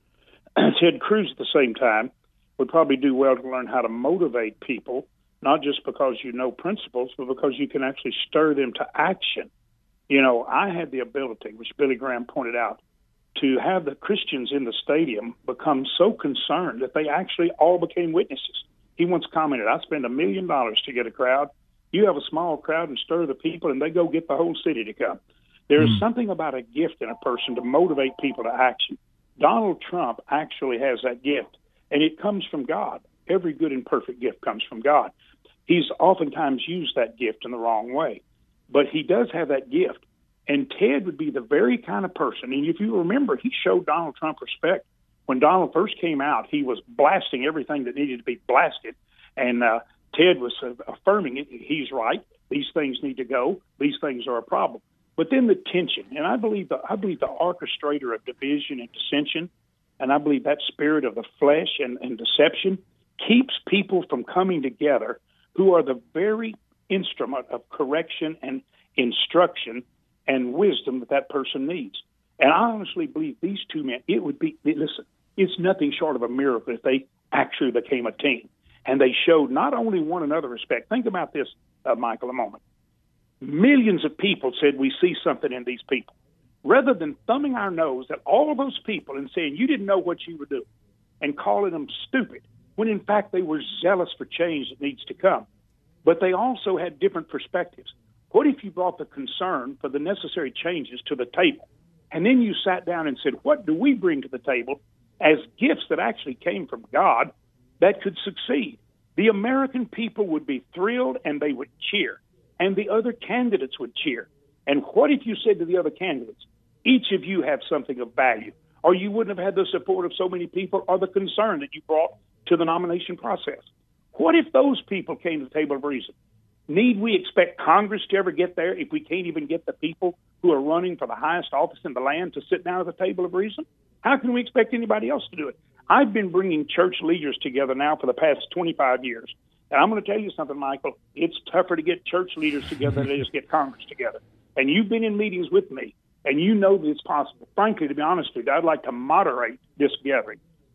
Ted Cruz, at the same time, would probably do well to learn how to motivate people, not just because you know principles, but because you can actually stir them to action. You know, I had the ability, which Billy Graham pointed out, to have the Christians in the stadium become so concerned that they actually all became witnesses. He once commented, I spend a million dollars to get a crowd. You have a small crowd and stir the people, and they go get the whole city to come. There is mm. something about a gift in a person to motivate people to action. Donald Trump actually has that gift, and it comes from God. Every good and perfect gift comes from God. He's oftentimes used that gift in the wrong way, but he does have that gift. And Ted would be the very kind of person, and if you remember, he showed Donald Trump respect. When Donald first came out, he was blasting everything that needed to be blasted, and uh, Ted was uh, affirming it. He's right. These things need to go. These things are a problem. But then the tension, and I believe the I believe the orchestrator of division and dissension, and I believe that spirit of the flesh and, and deception keeps people from coming together who are the very instrument of correction and instruction and wisdom that that person needs. And I honestly believe these two men, it would be, listen, it's nothing short of a miracle if they actually became a team. And they showed not only one another respect. Think about this, uh, Michael, a moment. Millions of people said we see something in these people. Rather than thumbing our nose at all of those people and saying you didn't know what you were doing and calling them stupid, when in fact they were zealous for change that needs to come. But they also had different perspectives. What if you brought the concern for the necessary changes to the table, and then you sat down and said, what do we bring to the table as gifts that actually came from God that could succeed? The American people would be thrilled and they would cheer, and the other candidates would cheer. And what if you said to the other candidates, each of you have something of value, or you wouldn't have had the support of so many people or the concern that you brought to the nomination process? What if those people came to the table of reason? Need we expect Congress to ever get there if we can't even get the people who are running for the highest office in the land to sit down at the table of reason? How can we expect anybody else to do it? I've been bringing church leaders together now for the past twenty-five years. And I'm going to tell you something, Michael. It's tougher to get church leaders together than it is to get Congress together. And you've been in meetings with me, and you know that it's possible. Frankly, to be honest with you, I'd like to moderate this gathering.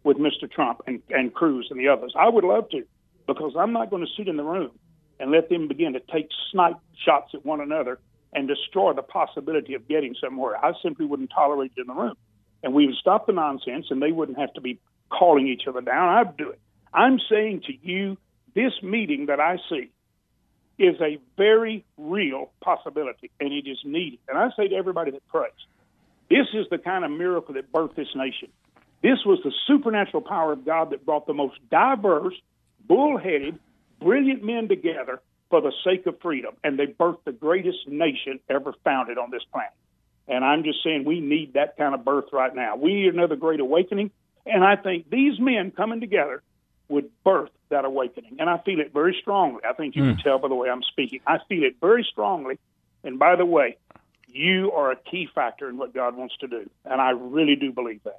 with Mister Trump and, and Cruz and the others. I would love to, because I'm not going to sit in the room and let them begin to take snipe shots at one another and destroy the possibility of getting somewhere. I simply wouldn't tolerate it in the room. And we would stop the nonsense, and they wouldn't have to be calling each other down. I'd do it. I'm saying to you, this meeting that I see is a very real possibility, and it is needed. And I say to everybody that prays, this is the kind of miracle that birthed this nation. This was the supernatural power of God that brought the most diverse, bullheaded, brilliant men together for the sake of freedom, and they birthed the greatest nation ever founded on this planet. And I'm just saying we need that kind of birth right now. We need another great awakening, and I think these men coming together would birth that awakening. And I feel it very strongly. I think you mm. can tell by the way I'm speaking. I feel it very strongly. And by the way, you are a key factor in what God wants to do, and I really do believe that.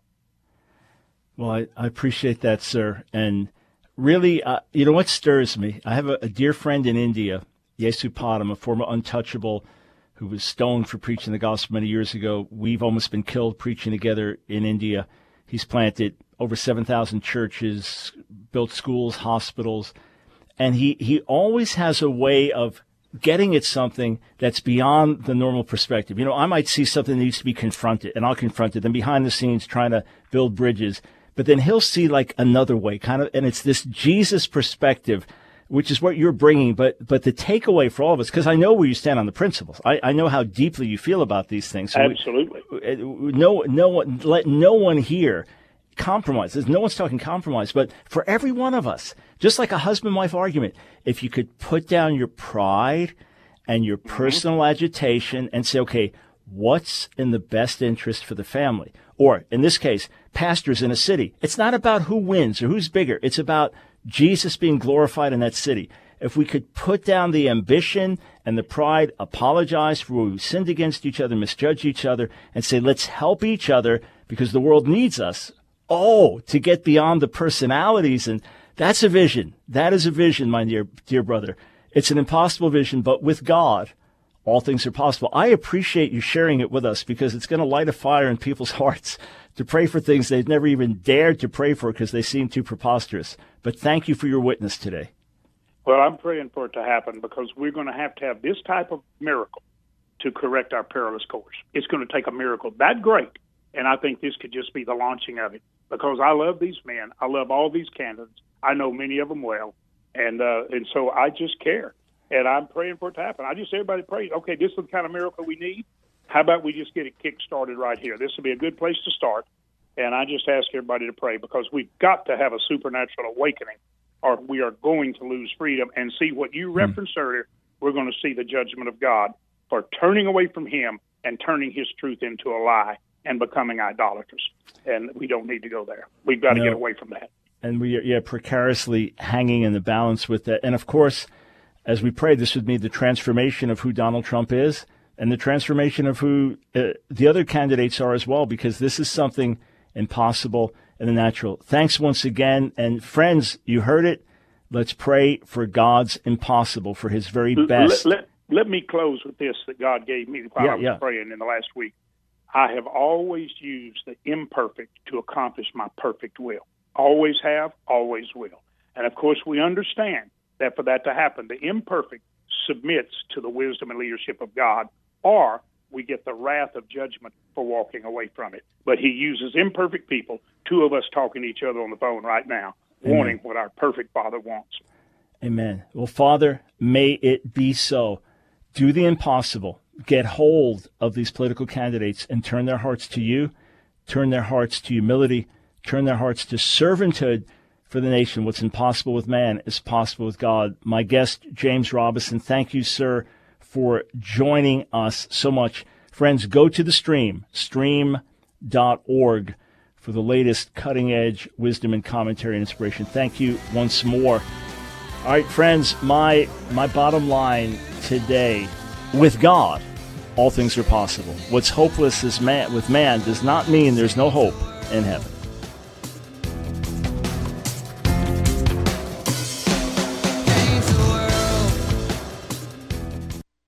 Well, I, I appreciate that, sir. And really, uh, you know what stirs me? I have a, a dear friend in India, Yesu Padam, a former untouchable who was stoned for preaching the gospel many years ago. We've almost been killed preaching together in India. He's planted over seven thousand churches, built schools, hospitals, and he, he always has a way of getting at something that's beyond the normal perspective. You know, I might see something that needs to be confronted, and I'll confront it, then behind the scenes trying to build bridges. But then he'll see like another way, kind of, and it's this Jesus perspective, which is what you're bringing. But but the takeaway for all of us, because I know where you stand on the principles. I, I know how deeply you feel about these things. So Absolutely. We, no, no one, let no one here compromise. There's no one's talking compromise, but for every one of us, just like a husband-wife argument, if you could put down your pride and your personal mm-hmm. agitation and say, okay, what's in the best interest for the family? Or in this case, pastors in a city. It's not about who wins or who's bigger. It's about Jesus being glorified in that city. If we could put down the ambition and the pride, apologize for where we sinned against each other, misjudge each other, and say, let's help each other because the world needs us. Oh, to get beyond the personalities. And that's a vision. That is a vision, my dear, dear brother. It's an impossible vision, but with God, all things are possible. I appreciate you sharing it with us because it's going to light a fire in people's hearts to pray for things they've never even dared to pray for because they seem too preposterous. But thank you for your witness today. Well, I'm praying for it to happen because we're going to have to have this type of miracle to correct our perilous course. It's going to take a miracle that great, and I think this could just be the launching of it because I love these men. I love all these candidates. I know many of them well, and uh, and so I just care. And I'm praying for it to happen. I just everybody pray, okay, this is the kind of miracle we need. How about we just get it kick-started right here? This will be a good place to start. And I just ask everybody to pray because we've got to have a supernatural awakening or we are going to lose freedom. And see what you referenced mm. earlier, we're going to see the judgment of God for turning away from him and turning his truth into a lie and becoming idolaters. And we don't need to go there. We've got to no. get away from that. And we are yeah, precariously hanging in the balance with that. And, of course, as we pray, this would mean the transformation of who Donald Trump is and the transformation of who uh, the other candidates are as well, because this is something impossible in the natural. Thanks once again. And friends, you heard it. Let's pray for God's impossible, for his very best. Let, let, let me close with this that God gave me while yeah, I was yeah. praying in the last week. I have always used the imperfect to accomplish my perfect will. Always have, always will. And, of course, we understand that for that to happen, the imperfect submits to the wisdom and leadership of God, or we get the wrath of judgment for walking away from it. But he uses imperfect people, two of us talking to each other on the phone right now, Amen. Wanting what our perfect Father wants. Amen. Well, Father, may it be so. Do the impossible. Get hold of these political candidates and turn their hearts to you, turn their hearts to humility, turn their hearts to servanthood for the nation. What's impossible with man is possible with God. My guest, James Robison, thank you, sir, for joining us so much. Friends, go to the stream, stream dot org, for the latest cutting-edge wisdom and commentary and inspiration. Thank you once more. All right, friends, my my bottom line today, with God, all things are possible. What's hopeless is man, with man does not mean there's no hope in heaven.